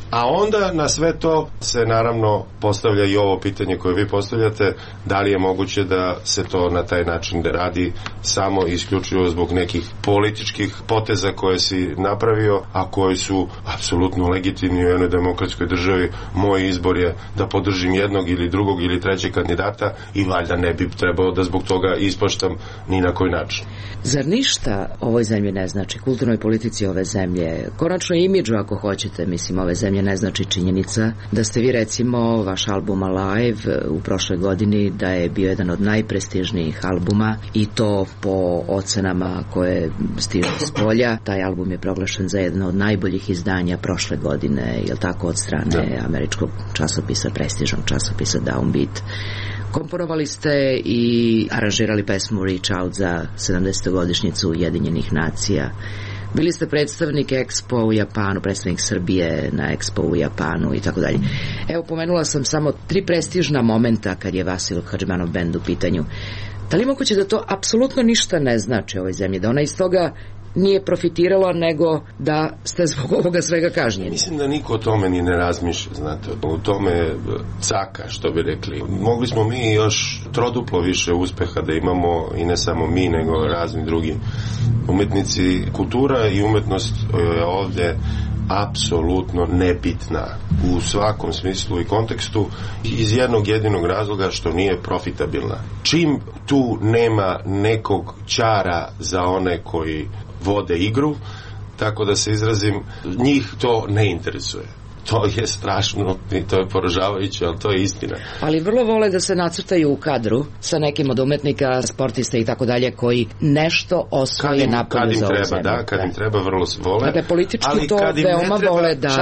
A onda na sve to se naravno postavlja i ovo pitanje koje vi postavljate, da li je moguće da se to na taj način da radi samo i isključivo zbog nekih političkih poteza koje si napravio, a koji su apsolutno legitimni u jednoj demokratskoj državi. Moj izbor je da podržim jednog ili drugog ili trećeg kandidata i valjda ne bi trebao da zbog toga ispaštam ni na koji način. Zar ništa ovoj zemlji ne znači, kulturnoj politici ove zemlje, konačno imidžu ako hoćete, mislim, ove zemlje ne znači činjenica da ste vi recimo vaš album Alive u prošloj godini da je bio jedan od najprestižnijih albuma i to po ocenama koje stižu s polja. Taj album je proglašen za jedan od najboljih izdanja prošle godine, jel tako, od strane američkog časopisa, prestižnog časopisa Downbeat. Komponovali ste i aranžirali pesmu Reach Out za 70. godišnjicu Ujedinjenih nacija. Bili ste predstavnik Expo u Japanu, predstavnik Srbije na Expo u Japanu i tako dalje. Evo, pomenula sam samo 3 prestižna momenta kad je Vasil Hadžimanov bend u pitanju. Da li moguće da to apsolutno ništa ne znači ovoj zemlji, da ona iz toga nije profitirala, nego da ste zbog ovoga svega kažnjeni? Mislim da niko o tome ni ne razmišlja, znate, u tome caka, što bi rekli. Mogli smo mi još troduplo više uspeha da imamo, i ne samo mi, nego razni drugi umetnici. Kultura i umetnost je ovdje apsolutno nebitna u svakom smislu i kontekstu, iz jednog jedinog razloga što nije profitabilna. Čim tu nema nekog ćara za one koji vode igru, tako da se izrazim, njih to ne interesuje. To je strašno i to je poražavajuće, ali to je istina. Ali vrlo vole da se nacrtaju u kadru sa nekim od umetnika, sportista i tako dalje, koji nešto osvoje napolju za ovu zemlju. Da, kad im treba, vrlo vole. Dakle, politički ali to veoma vole da...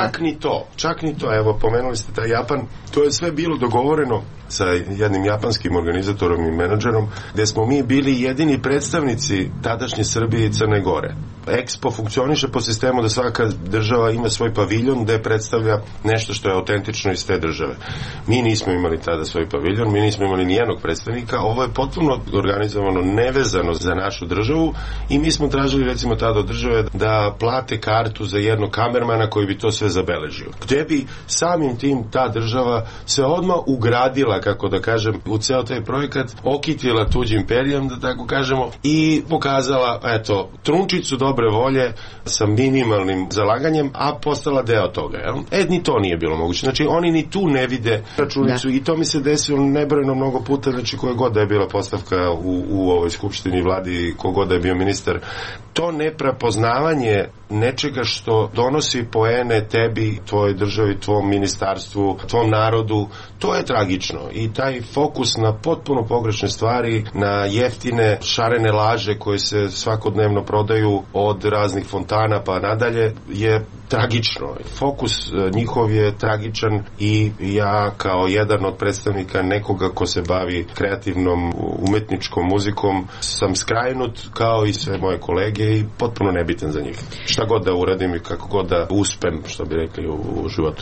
Čak ni to, evo, pomenuli ste taj Japan, to je sve bilo dogovoreno sa jednim japanskim organizatorom i menadžerom, gde smo mi bili jedini predstavnici tadašnje Srbije i Crne Gore. Expo funkcioniše po sistemu da svaka država ima svoj paviljon gde predstavlja nešto što je autentično iz te države. Mi nismo imali tada svoj paviljon, mi nismo imali nijednog predstavnika, ovo je potpuno organizovano nevezano za našu državu i mi smo tražili recimo tada od države da plate kartu za jednog kamermana koji bi to sve zabeležio. Gde bi samim tim ta država se odmah ugradila, kako da kažem, u ceo taj projekat, okitila tuđim perijom, da tako kažemo, i pokazala, eto, trunčicu dobre volje sa minimalnim zalaganjem, a postala deo toga. Ni to nije bilo moguće. Znači, oni ni tu ne vide računicu i to mi se desilo nebrojeno mnogo puta, znači koje god da je bila postavka u ovoj skupštini, vladi, kogod da je bio ministar. To neprepoznavanje nečega što donosi poene tebi, tvojoj državi, tvom ministarstvu, tvom narodu, to je tragično. I taj fokus na potpuno pogrešne stvari, na jeftine, šarene laže koje se svakodnevno prodaju od raznih fontana pa nadalje, je tragično. Fokus njihov je tragičan i ja kao jedan od predstavnika nekoga ko se bavi kreativnom umetničkom muzikom sam skrajnut kao i sve moje kolege i potpuno nebitan za njih. Šta god da uradim i kako god da uspem, što bi rekli, u životu.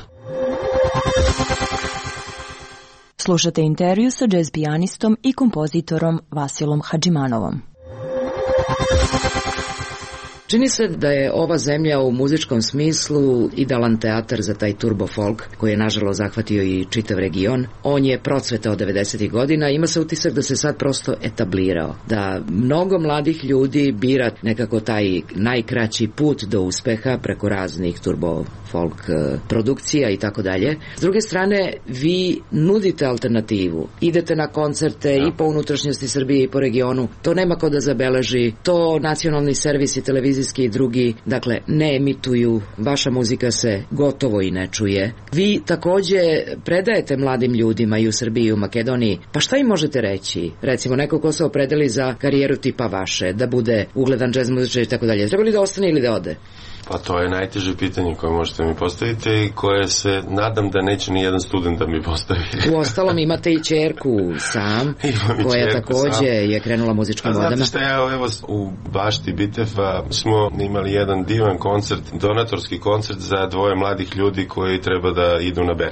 Slušate intervju sa džez pijanistom i kompozitorom Vasilom Hadžimanovom. Čini se da je ova zemlja u muzičkom smislu idealan teatar za taj turbo folk koji je nažalost zahvatio i čitav region. On je procvetao 90. godina, ima se utisak da se sad prosto etablirao, da mnogo mladih ljudi bira nekako taj najkraći put do uspeha preko raznih turbo folk produkcija i tako dalje. S druge strane, vi nudite alternativu, idete na koncerte i po unutrašnjosti Srbije i po regionu, to nema ko da zabeleži, to nacionalni servis i televizijski i drugi, dakle, ne emituju, vaša muzika se gotovo i ne čuje. Vi takođe predajete mladim ljudima i u Srbiji i u Makedoniji, pa šta im možete reći? Recimo, neko ko se opredeli za karijeru tipa vaše, da bude ugledan džez muzičar i tako dalje, treba li da ostane ili da ode? Pa to je najteže pitanje koje možete mi postaviti i koje se nadam da neće ni jedan student da mi postavi. U ostalom imate i ćerku sam, koja takođe je krenula muzičkom vodama. Znate šta, evo u bašti Bitefa smo imali jedan divan koncert, donatorski koncert za 2 mladih ljudi koji treba da idu na Berkeley.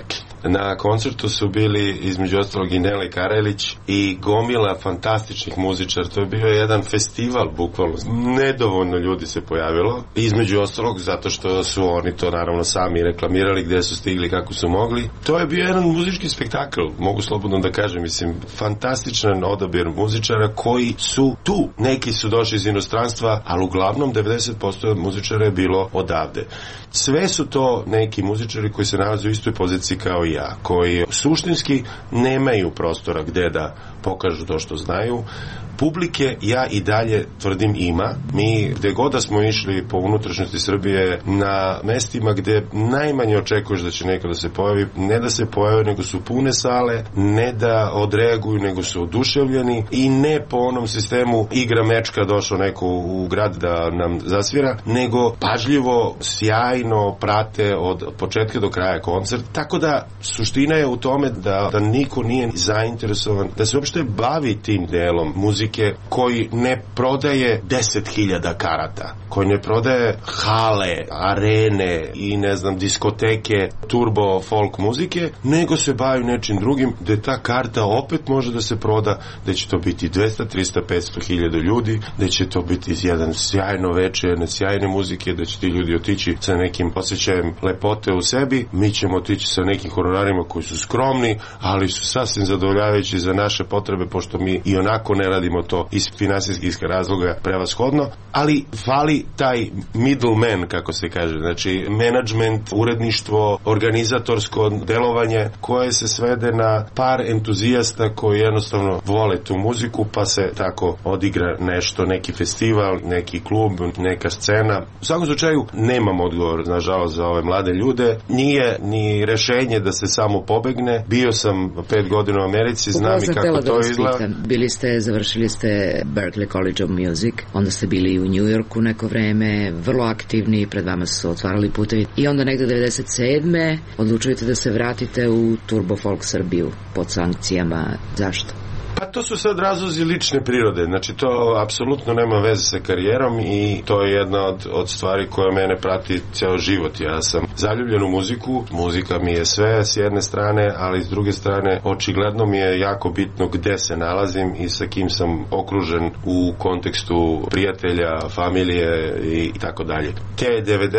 Na koncertu su bili između ostalog i Nele Karelić i gomila fantastičnih muzičara. To je bio jedan festival, bukvalno. Nedovoljno ljudi se pojavilo. Između ostalog zato što su oni to naravno sami reklamirali, gde su stigli, kako su mogli. To je bio jedan muzički spektakl, mogu slobodno da kažem, mislim, fantastičan odabir muzičara koji su tu. Neki su došli iz inostranstva, ali uglavnom 90% muzičara je bilo odavde. Sve su to neki muzičari koji se nalaze u istoj poziciji kao i ja, koji suštinski nemaju prostora gde da pokažu to što znaju. Publike, ja i dalje tvrdim, ima. Mi gde god da smo išli po unutrašnjosti Srbije, na mestima gde najmanje očekuješ da će neko da se pojavi, ne da se pojave, nego su pune sale, ne da odreaguju, nego su oduševljeni i ne po onom sistemu igra mečka, došao neko u grad da nam zasvira, nego pažljivo, sjajno prate od početka do kraja koncert. Tako da suština je u tome da niko nije zainteresovan da se uopšte bavi tim delom muzike koji ne prodaje 10.000 karata, koji ne prodaje hale, arene i ne znam diskoteke turbo folk muzike, nego se bavi nečim drugim, gde ta karta opet može da se proda, da će to biti 200, 300, 500.000 ljudi, da će to biti jedan sjajno veče, jedne sjajne muzike, da će ti ljudi otići sa nekim osjećajem lepote u sebi, mi ćemo otići sa nekim honorarima koji su skromni, ali su sasvim zadovoljavajući za naše potrebe, pošto mi i onako ne radimo to iz finansijskih razloga prevashodno, ali fali taj middleman, kako se kaže, znači menadžment, uredništvo, organizatorsko delovanje koje se svede na par entuzijasta koji jednostavno vole tu muziku, pa se tako odigra nešto, neki festival, neki klub, neka scena. U svakom slučaju nemam odgovor, nažalost, za ove mlade ljude. Nije ni rešenje da se samo pobegne. Bio sam 5 godina u Americi, znam i kako to izgleda. Završili ste Berklee College of Music, onda ste bili u New Yorku neko vreme, vrlo aktivni, pred vama su otvarali putevi i onda negde 97. odlučujete da se vratite u Turbo Folk Srbiju pod sankcijama. Zašto? Pa to su sad razlozi lične prirode, znači to apsolutno nema veze sa karijerom i to je jedna od stvari koja mene prati ceo život. Ja sam zaljubljen u muziku, muzika mi je sve s jedne strane, ali s druge strane očigledno mi je jako bitno gde se nalazim i sa kim sam okružen u kontekstu prijatelja, familije i tako dalje. Te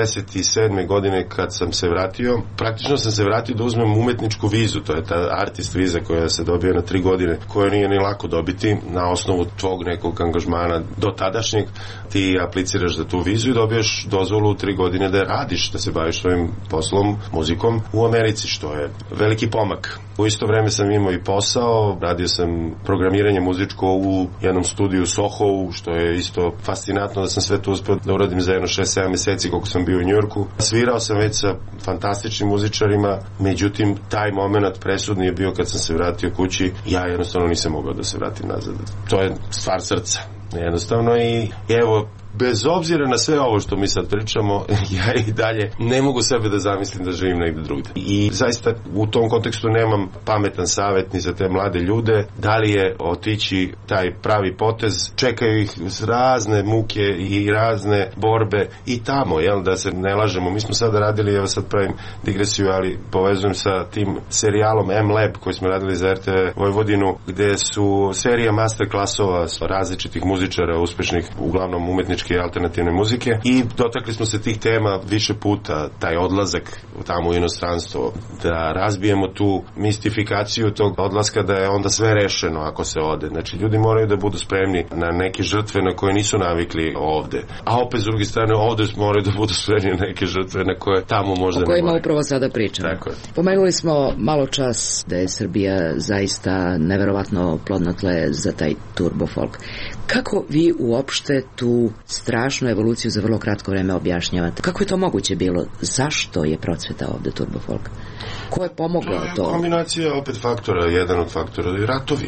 97. godine kad sam se vratio, praktično sam se vratio da uzmem umetničku vizu, to je ta artist viza koja se dobije na 3 godine, koja nije ni lako dobiti na osnovu tvog nekog angažmana do tadašnjeg. Ti apliciraš za tu vizu i dobiješ dozvolu 3 godine da radiš, da se baviš svojim poslom, muzikom u Americi, što je veliki pomak. U isto vreme sam imao i posao, radio sam programiranje muzičko u jednom studiju Soho, što je isto fascinantno da sam sve to uspeo da uradim za jedno 6-7 meseci koliko sam bio u Njujorku. Svirao sam već sa fantastičnim muzičarima, međutim taj moment presudni je bio kad sam se vratio kući, ja jednostavno nisam mogao da se vratim nazad. To je stvar srca, jednostavno, i evo, bez obzira na sve ovo što mi sad pričamo, ja i dalje ne mogu sebe da zamislim da živim negde drugde. I zaista u tom kontekstu nemam pametan savjet ni za te mlade ljude. Da li je otići taj pravi potez? Čekaju ih razne muke i razne borbe i tamo, jel, da se ne lažemo. Mi smo sada radili, evo sad pravim digresiju, ali povezujem sa tim serijalom M-Lab koji smo radili za RTV Vojvodinu, gde su serija master klasova različitih muzičara, uspešnih, uglavnom umetničkih i alternativne muzike, i dotakli smo se tih tema više puta, taj odlazak tamo u inostranstvo, da razbijemo tu mistifikaciju tog odlaska, da je onda sve rešeno ako se ode. Znači, ljudi moraju da budu spremni na neke žrtve na koje nisu navikli ovde. A opet, s druge strane, ovde moraju da budu spremni na neke žrtve na koje tamo možda ne moraju. O kojima upravo sada pričamo. Tako je. Pomenuli smo malo čas da je Srbija zaista neverovatno plodno tle za taj turbo folk. Kako vi uopšte tu strašnu evoluciju za vrlo kratko vreme objašnjavate? Kako je to moguće bilo? Zašto je procvetao ovde turbo folk? Ko je pomogao to? Kombinacija opet faktora, jedan od faktora je ratovi.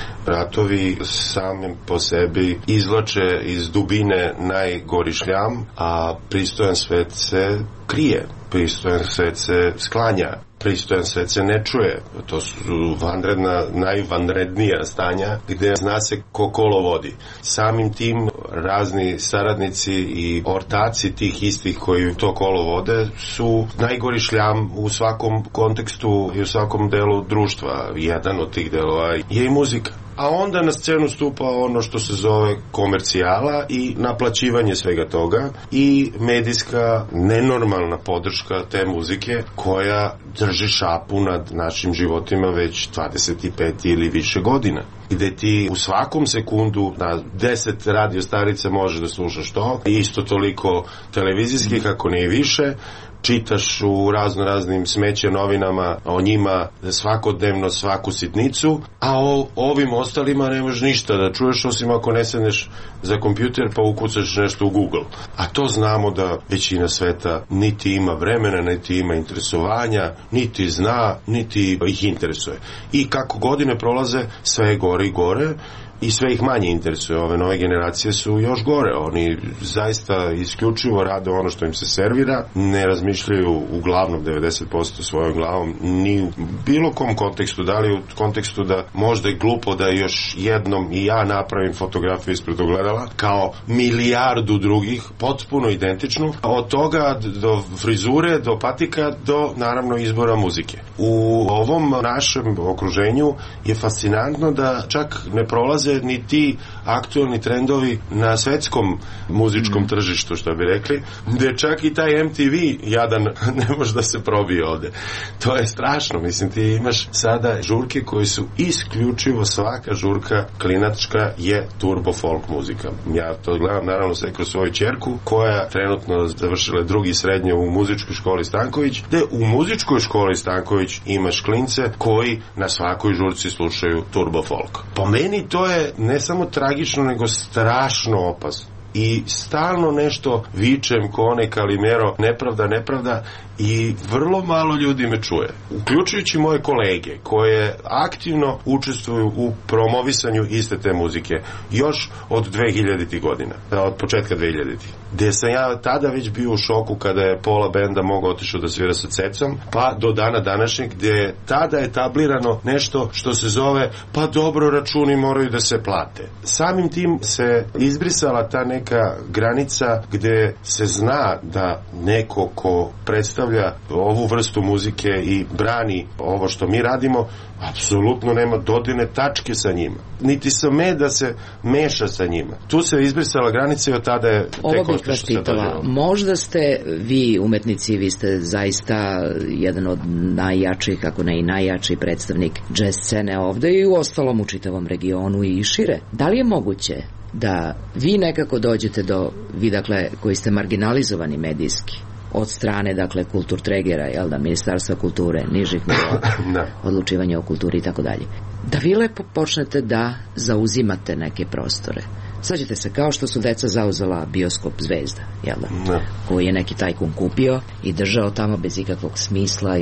Ratovi samim po sebi izvlače iz dubine najgori šljam, a pristojan svet se krije, pristojan svet se sklanja, pristojan svet se ne čuje. To su vanredna, najvanrednija stanja gde zna se ko kolo vodi. Samim tim razni saradnici i ortaci tih istih koji to kolo vode su najgori šljam u svakom kontekstu i u svakom delu društva. Jedan od tih delova je i muzika. A onda na scenu stupa ono što se zove komercijala i naplaćivanje svega toga i medijska nenormalna podrška te muzike koja drži šapu nad našim životima već 25 ili više godina. Gde ti u svakom sekundu na 10 radio starica može da slušaš to, isto toliko televizijskih, kako ne i više, čitaš u raznim smeće novinama o njima svakodnevno svaku sitnicu, a o ovim ostalima ne možeš ništa da čuješ osim ako ne sedneš za kompjuter pa ukucaš nešto u Google. A to znamo da većina sveta niti ima vremena, niti ima interesovanja, niti zna, niti ih interesuje. I kako godine prolaze, sve je gore i gore, i sve ih manje interesuje. Ove nove generacije su još gore. Oni zaista isključivo rade ono što im se servira, ne razmišljaju uglavnom 90% svojom glavom ni u bilo kom kontekstu, da li u kontekstu da možda je glupo da još jednom i ja napravim fotografiju ispred ogledala kao milijardu drugih, potpuno identičnu, od toga do frizure, do patika, do naravno izbora muzike. U ovom našem okruženju je fascinantno da čak ne prolaze ni ti aktualni trendovi na svetskom muzičkom tržištu, što bi rekli, gde čak i taj MTV jadan ne može da se probije ovde. To je strašno, mislim, ti imaš sada žurke koji su isključivo, svaka žurka klinačka je turbo folk muzika. Ja to gledam naravno sve kroz svoju ćerku koja trenutno završila drugi srednje u muzičkoj školi Stanković, gde u muzičkoj školi Stanković imaš klince koji na svakoj žurci slušaju turbo folk. Po meni to je ne samo tragično, nego strašno opasno. I stalno nešto vičem ko onaj Kalimero, nepravda i vrlo malo ljudi me čuje. Uključujući moje kolege koje aktivno učestvuju u promovisanju iste te muzike još od 2000. godina, od početka 2000. Gde sam ja tada već bio u šoku kada je pola benda mogao otišao da svira sa Cecom, pa do dana današnjeg gde je tada etablirano nešto što se zove pa dobro, računi moraju da se plate. Samim tim se izbrisala ta neka granica gde se zna da neko ko predstavlja ovu vrstu muzike i brani ovo što mi radimo, apsolutno nema dodirne tačke sa njima. Niti sme da se meša sa njima. Tu se izbrisala granica i od tada je ovo bih vas pitala. Možda ste vi umetnici, vi ste zaista jedan od najjačih, ako ne i najjači predstavnik džez scene ovde i u ostalom u čitavom regionu i šire. Da li je moguće da vi nekako dođete do, vi dakle koji ste marginalizovani medijski od strane, dakle, kulturtregera, jel da, Ministarstva kulture, nižih nivoa, odlučivanja o kulturi i tako dalje, da vi lepo počnete da zauzimate neke prostore. Sađete se kao što su deca zauzela bioskop Zvezda, jel da, koji je neki tajkun kupio i držao tamo bez ikakvog smisla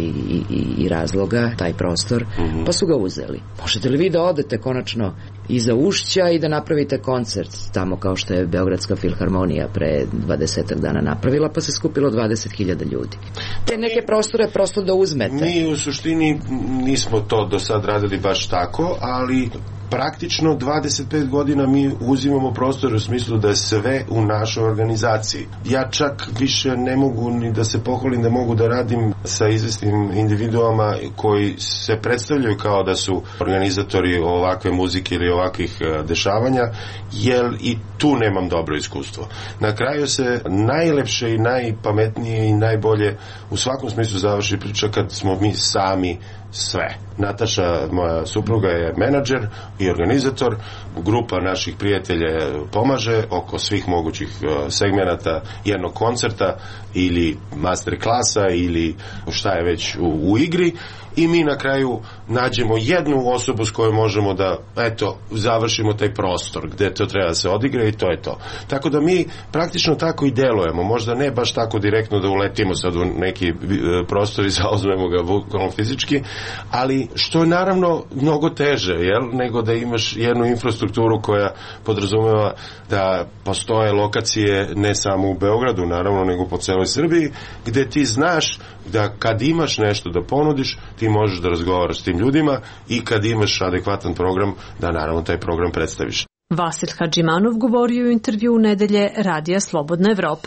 i razloga taj prostor, pa su ga uzeli. Možete li vi da odete konačno iza ušća i da napravite koncert tamo kao što je Beogradska filharmonija pre 20 dana napravila, pa se skupilo 20.000 ljudi. Te neke prostore prosto da uzmete. Mi u suštini nismo to do sad radili baš tako, ali praktično 25 godina mi uzimamo prostor u smislu da je sve u našoj organizaciji. Ja čak više ne mogu ni da se pohvalim da mogu da radim sa izvesnim individuama koji se predstavljaju kao da su organizatori ovakve muzike ili ovakvih dešavanja, jer i tu nemam dobro iskustvo. Na kraju se najlepše i najpametnije i najbolje u svakom smislu završi priča kad smo mi sami sve. Nataša, moja supruga, je menadžer i organizator, grupa naših prijatelja pomaže oko svih mogućih segmenata jednog koncerta ili master klasa ili šta je već u igri, i mi na kraju nađemo jednu osobu s kojoj možemo da, eto, završimo taj prostor gde to treba da se odigra i to je to. Tako da mi praktično tako i delujemo, možda ne baš tako direktno da uletimo sad u neki prostor i zauzmemo ga bukvalno fizički, ali što je naravno mnogo teže, jel, nego da imaš jednu infrastrukturu koja podrazumeva da postoje lokacije ne samo u Beogradu, naravno, nego po celoj Srbiji, gde ti znaš da kad imaš nešto da ponudiš, ti možeš da razgovaraš s tim ljudima i kad imaš adekvatan program, da naravno taj program predstaviš. Vasil Hadžimanov govorio u intervju Nedelje Radija Slobodna Evropa.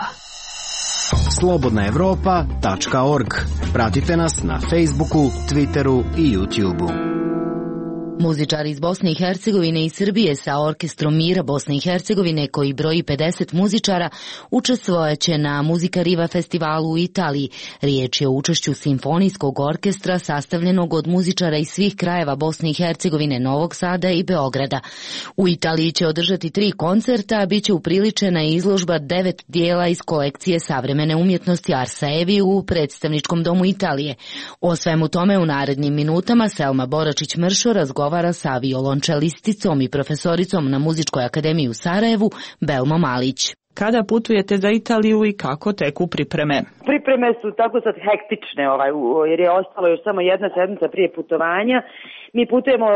slobodnaevropa.org. Pratite nas na Facebooku, Twitteru i YouTubeu. Muzičari iz Bosne i Hercegovine i Srbije sa Orkestrom mira Bosne i Hercegovine, koji broji 50 muzičara, učestvojaće na Muzika Riva festivalu u Italiji. Riječ je o učešću simfonijskog orkestra sastavljenog od muzičara iz svih krajeva Bosne i Hercegovine, Novog Sada i Beograda. U Italiji će održati 3 koncerta, a bit će upriličena izložba 9 dijela iz kolekcije savremene umjetnosti Arsa Evi u predstavničkom domu Italije. O svemu tome u narednim minutama Selma Boračić-Mršo razgovara sa violončelisticom i profesoricom na Muzičkoj akademiji u Sarajevu, Belmo Malić. Kada putujete za Italiju i kako teku pripreme? Pripreme su tako sad hektične, jer je ostalo još samo jedna sedmica prije putovanja. Mi putujemo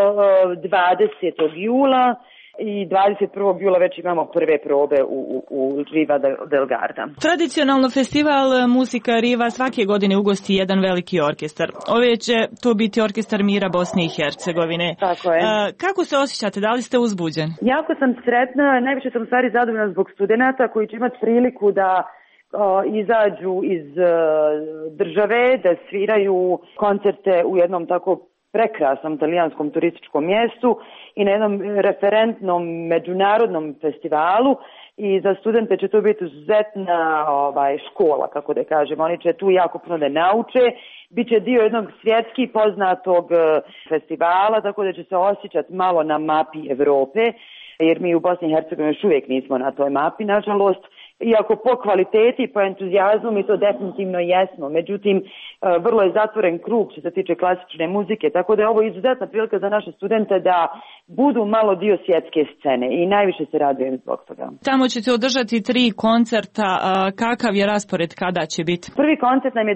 20. jula i 21. jula već imamo prve probe u Riva del Garda. Tradicionalno festival Muzika Riva svake godine ugosti jedan veliki orkestar. Ove će to biti Orkestar mira Bosne i Hercegovine. Tako je. Kako se osjećate? Da li ste uzbuđeni? Jako sam sretna, najviše sam stvari zadovoljna zbog studenata koji će imati priliku da izađu iz države, da sviraju koncerte u jednom tako prekrasnom talijanskom turističkom mjestu i na jednom referentnom međunarodnom festivalu, i za studente će to biti izuzetna škola, kako da kažem. Oni će tu jako puno da nauče, bit će dio jednog svjetski poznatog festivala, tako da će se osjećati malo na mapi Evrope, jer mi u Bosni i Hercegovini još uvijek nismo na toj mapi, nažalost. Iako po kvaliteti i po entuzijazmu mi to definitivno jesmo. Međutim, vrlo je zatvoren krug što se tiče klasične muzike, tako da je ovo izuzetna prilika za naše studente da budu malo dio svjetske scene i najviše se radujem zbog toga. Tamo ćete održati 3 koncerta. Kakav je raspored, kada će biti? Prvi koncert nam je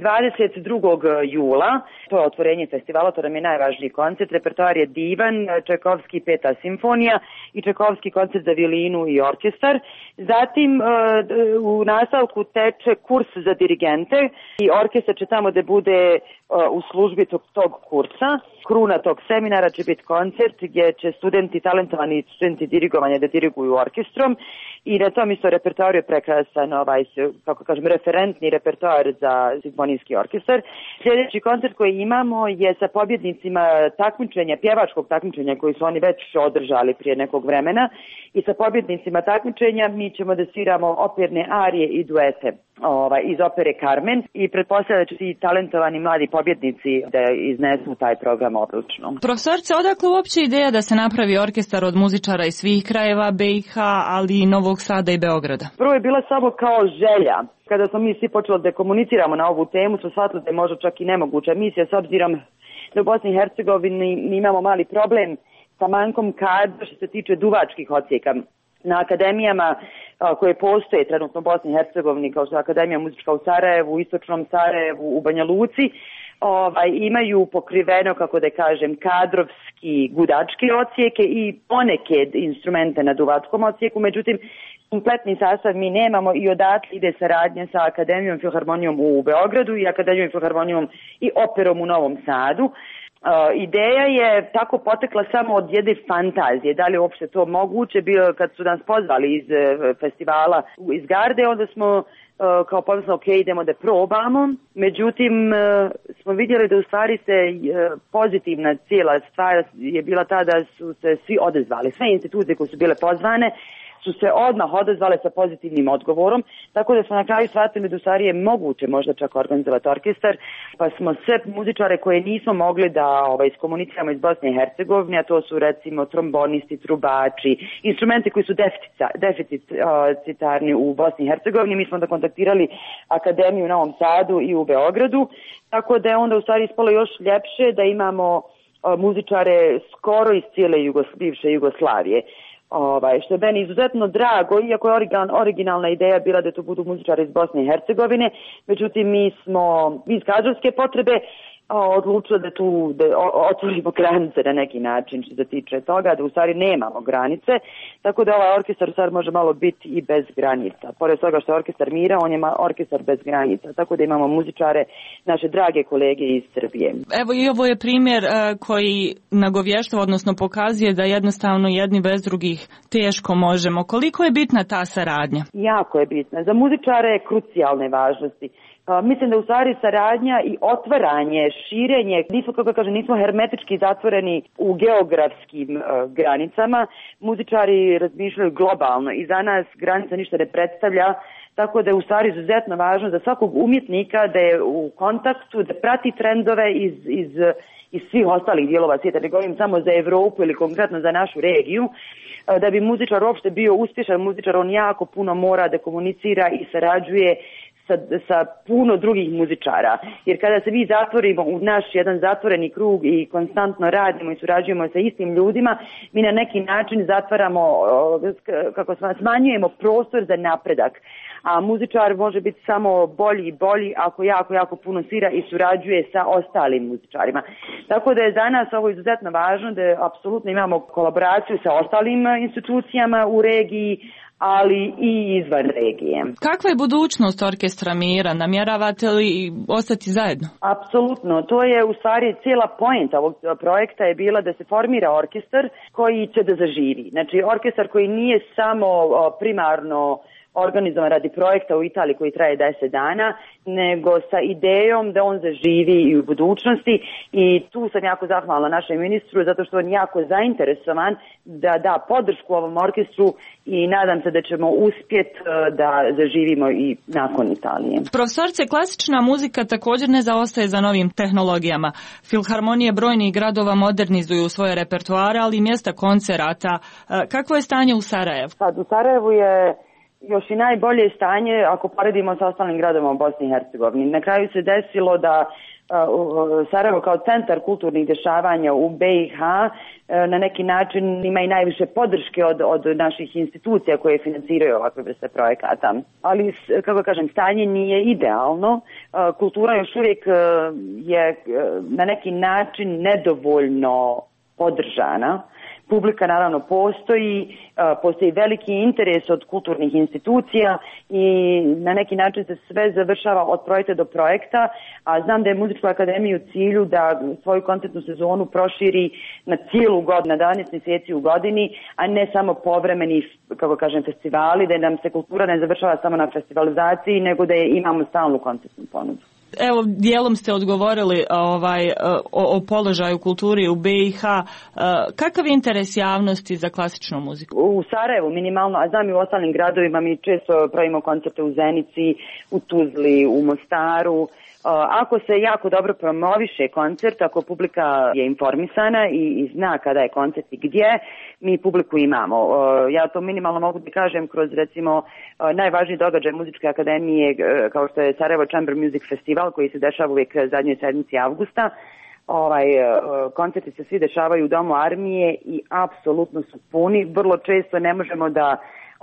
22. jula. To je otvorenje festivala, to nam je najvažniji koncert. Repertoar je divan, Čajkovski 5. simfonija i Čajkovski koncert za violinu i orkestar. Zatim u nastavku teče kurs za dirigente i orkestar će tamo da bude u službi tog kursa. Kruna tog seminara će biti koncert gdje će studenti, talentovani studenti dirigovanja da diriguju orkestrom, i na tom isto repertoariju je prekrasan kako kažem, referentni repertoar za simfonijski orkestar. Sljedeći koncert koji imamo je sa pobjednicima takmičenja, pjevačkog takmičenja koji su oni već održali prije nekog vremena, i sa pobjednicima takmičenja mi ćemo da sviramo operne arije i duete iz opere Carmen, i pretpostavljam da će ti talentovani mladi pobjednici da iznesu taj program odlično. Profesorice, odakle uopće ideja da se napravi orkestar od muzičara iz svih krajeva BiH, ali i Novog Sada i Beograda? Prvo je bila samo kao želja. Kada smo mi svi počeli da komuniciramo na ovu temu, smo shvatili da je možda čak i nemoguća misija, s obzirom da u Bosni i Hercegovini mi imamo mali problem sa manjkom kadra što se tiče duvačkih odsjeka. Na akademijama koje postoje trenutno u Bosni i Hercegovini, kao što je Akademija muzička u Sarajevu, u Istočnom Sarajevu, u Banja Luci, imaju pokriveno, kako da kažem, kadrovski gudačke odsjeke i poneke instrumente na duvačkom odsjeku, međutim kompletni sastav mi nemamo, i odatle ide saradnja sa Akademijom filharmonijom u Beogradu i Akademijom filharmonijom i operom u Novom Sadu. Ideja je tako potekla samo od jedne fantazije, da li je uopšte to moguće. Bio kad su nas pozvali iz festivala iz Garde, onda smo kao pomislili, ok, idemo da probamo. Međutim, smo vidjeli da u stvari se pozitivna cijela stvar je bila ta da su se svi odezvali. Sve institucije koje su bile pozvane su se odmah odazvale sa pozitivnim odgovorom, tako da smo na kraju shvatili da u stvari je moguće možda čak organizovati orkestar, pa smo sve muzičare koje nismo mogli da iskomuniciramo iz Bosne i Hercegovine, a to su recimo trombonisti, trubači, instrumenti koji su deficitarni u Bosni i Hercegovini, mi smo da kontaktirali Akademiju u Novom Sadu i u Beogradu, tako da je onda u stvari ispalo još ljepše da imamo muzičare skoro iz cijele bivše Jugoslavije. Što je meni izuzetno drago, iako je originalna ideja bila da to budu muzičari iz Bosne i Hercegovine, međutim mi iz kadrovske potrebe odlučila da tu otvorimo granice na neki način što se tiče toga, da u stvari nemamo granice, tako da ovaj orkestar u stvari može malo biti i bez granica. Pored toga što je orkestar mira, on je orkestar bez granica, tako da imamo muzičare, naše drage kolege iz Srbije. Evo i ovo je primjer koji nagovještava, odnosno pokazuje da jednostavno jedni bez drugih teško možemo. Koliko je bitna ta saradnja? Jako je bitna. Za muzičare je krucijalne važnosti. Mislim da u stvari saradnja i otvaranje, širenje, nismo hermetički zatvoreni u geografskim granicama. Muzičari razmišljaju globalno i za nas granica ništa ne predstavlja, tako da je u stvari izuzetno važno za svakog umjetnika da je u kontaktu, da prati trendove iz svih ostalih dijelova svijeta, ne govorim samo za Evropu ili konkretno za našu regiju. Da bi muzičar uopšte bio uspješan muzičar, on jako puno mora da komunicira i sarađuje sa puno drugih muzičara. Jer kada se mi zatvorimo u naš jedan zatvoreni krug i konstantno radimo i surađujemo sa istim ljudima, mi na neki način zatvaramo, smanjujemo prostor za napredak. A muzičar može biti samo bolji i bolji ako jako puno svira i surađuje sa ostalim muzičarima. Tako da je za nas ovo izuzetno važno, da apsolutno imamo kolaboraciju sa ostalim institucijama u regiji, ali i izvan regije. Kakva je budućnost Orkestra mira? Namjeravate li ostati zajedno? Apsolutno. To je u stvari cijela poenta ovog projekta je bila da se formira orkestar koji će da zaživi. Znači orkestar koji nije samo primarno organizovan radi projekta u Italiji koji traje 10 dana, nego sa idejom da on zaživi i u budućnosti i tu sam jako zahvalna našem ministru zato što on jako zainteresovan da da podršku ovom orkestru i nadam se da ćemo uspjeti da zaživimo i nakon Italije. Profesorce, klasična muzika također ne zaostaje za novim tehnologijama. Filharmonije brojnih gradova modernizuju svoje repertoare, ali i mjesta koncerata. Kakvo je stanje u Sarajevu? Sad, u Sarajevu je još i najbolje stanje ako poredimo sa ostalim gradovima u Bosni i Hercegovini. Na kraju se desilo da Sarajevo kao centar kulturnih dešavanja u BiH na neki način ima i najviše podrške od naših institucija koje financiraju ovakve vrste projekata. Ali, kako kažem, stanje nije idealno. Kultura još uvijek je na neki način nedovoljno podržana. Publika naravno postoji veliki interes od kulturnih institucija i na neki način se sve završava od projekta do projekta, a znam da je Muzička akademija u cilju da svoju koncertnu sezonu proširi na cijelu godinu, na 12 mjeseci u godini, a ne samo povremeni, kako kažem, festivali, da nam se kultura ne završava samo na festivalizaciji, nego da imamo stalnu koncertnu ponudu. Evo, dijelom ste odgovorili o položaju kulturi u BiH. Kakav je interes javnosti za klasičnu muziku? U Sarajevu minimalno, a znam i u ostalim gradovima, mi često pravimo koncerte u Zenici, u Tuzli, u Mostaru. Ako se jako dobro promoviše koncert, ako publika je informisana i zna kada je koncert i gdje, mi publiku imamo. Ja to minimalno mogu da kažem kroz recimo najvažniji događaj Muzičke akademije kao što je Sarajevo Chamber Music Festival koji se dešava uvijek zadnjoj sedmici avgusta. Koncerti se svi dešavaju u Domu armije i apsolutno su puni. Vrlo često ne možemo da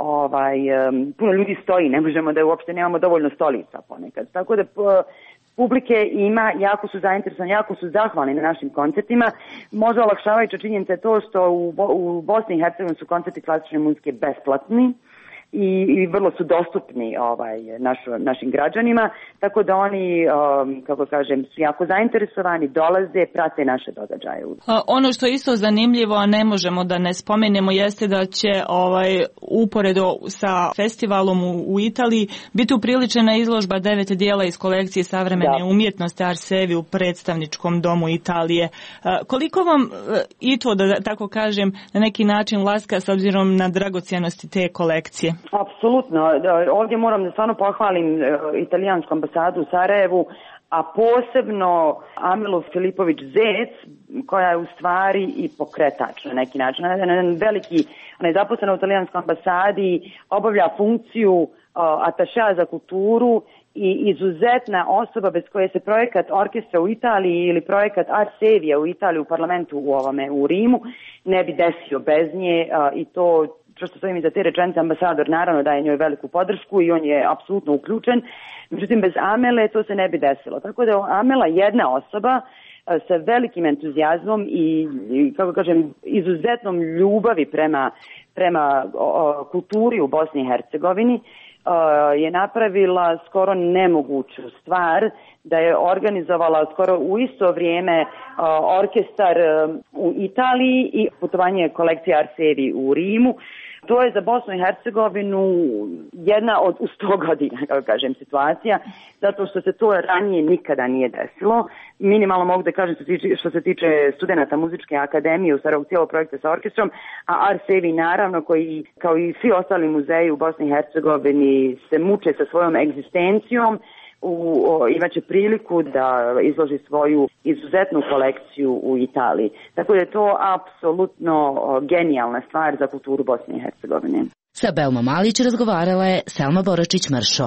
puno ljudi stoji, ne možemo da uopšte nemamo dovoljno stolica ponekad. Tako da publike ima, jako su zainteresovani, jako su zahvalni na našim koncertima. Možda olakšavajuća činjenica je to što u Bosni i Hercegovini su koncerti klasične muzike besplatni i vrlo su dostupni našim građanima, tako da oni, kako kažem, su jako zainteresovani, dolaze, prate naše događaje. Ono što je isto zanimljivo, a ne možemo da ne spomenemo, jeste da će uporedo sa festivalom u Italiji biti upriličena izložba 9 dijela iz kolekcije savremene umjetnosti Arsevi u predstavničkom domu Italije. Koliko vam i to, da tako kažem, na neki način laska s obzirom na dragocjenosti te kolekcije? Apsolutno. Ovdje moram da stvarno pohvalim italijansku ambasadu u Sarajevu, a posebno Amilu Filipović-Zec, koja je u stvari i pokretač na neki način. Ona je zaposlena u italijanskoj ambasadi, obavlja funkciju atašea za kulturu i izuzetna osoba bez koje se projekat orkestra u Italiji ili projekat Arsevija u Italiji u parlamentu u Rimu ne bi desio bez nje i to što stojim iza te rečenice, ambasador naravno daje njoj veliku podršku i on je apsolutno uključen. Međutim, bez Amele to se ne bi desilo. Tako da je Amela jedna osoba sa velikim entuzijazmom i kako kažem, izuzetnom ljubavi prema kulturi u Bosni i Hercegovini je napravila skoro nemoguću stvar, da je organizovala skoro u isto vrijeme orkestar u Italiji i putovanje kolekcije Arsevi u Rimu. To je za Bosnu i Hercegovinu jedna od u 100 godina, kako kažem, situacija, zato što se to ranije nikada nije desilo. Minimalno mogu da kažem što se tiče studenata muzičke akademije u ovog cijelog projekta sa orkestrom, a Arsevi naravno, koji kao i svi ostali muzeji u Bosni i Hercegovini se muče sa svojom egzistencijom, imaće priliku da izloži svoju izuzetnu kolekciju u Italiji. Tako da je to apsolutno genijalna stvar za kulturu Bosne i Hercegovine. Sa Belmom Malić razgovarala je Selma Boračić-Mršo.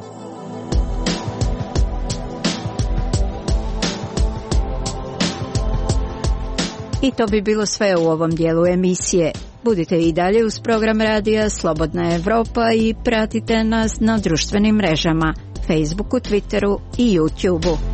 I to bi bilo sve u ovom dijelu emisije. Budite i dalje uz program radija Slobodna Evropa i pratite nas na društvenim mrežama, Facebooku, Twitteru i YouTubeu.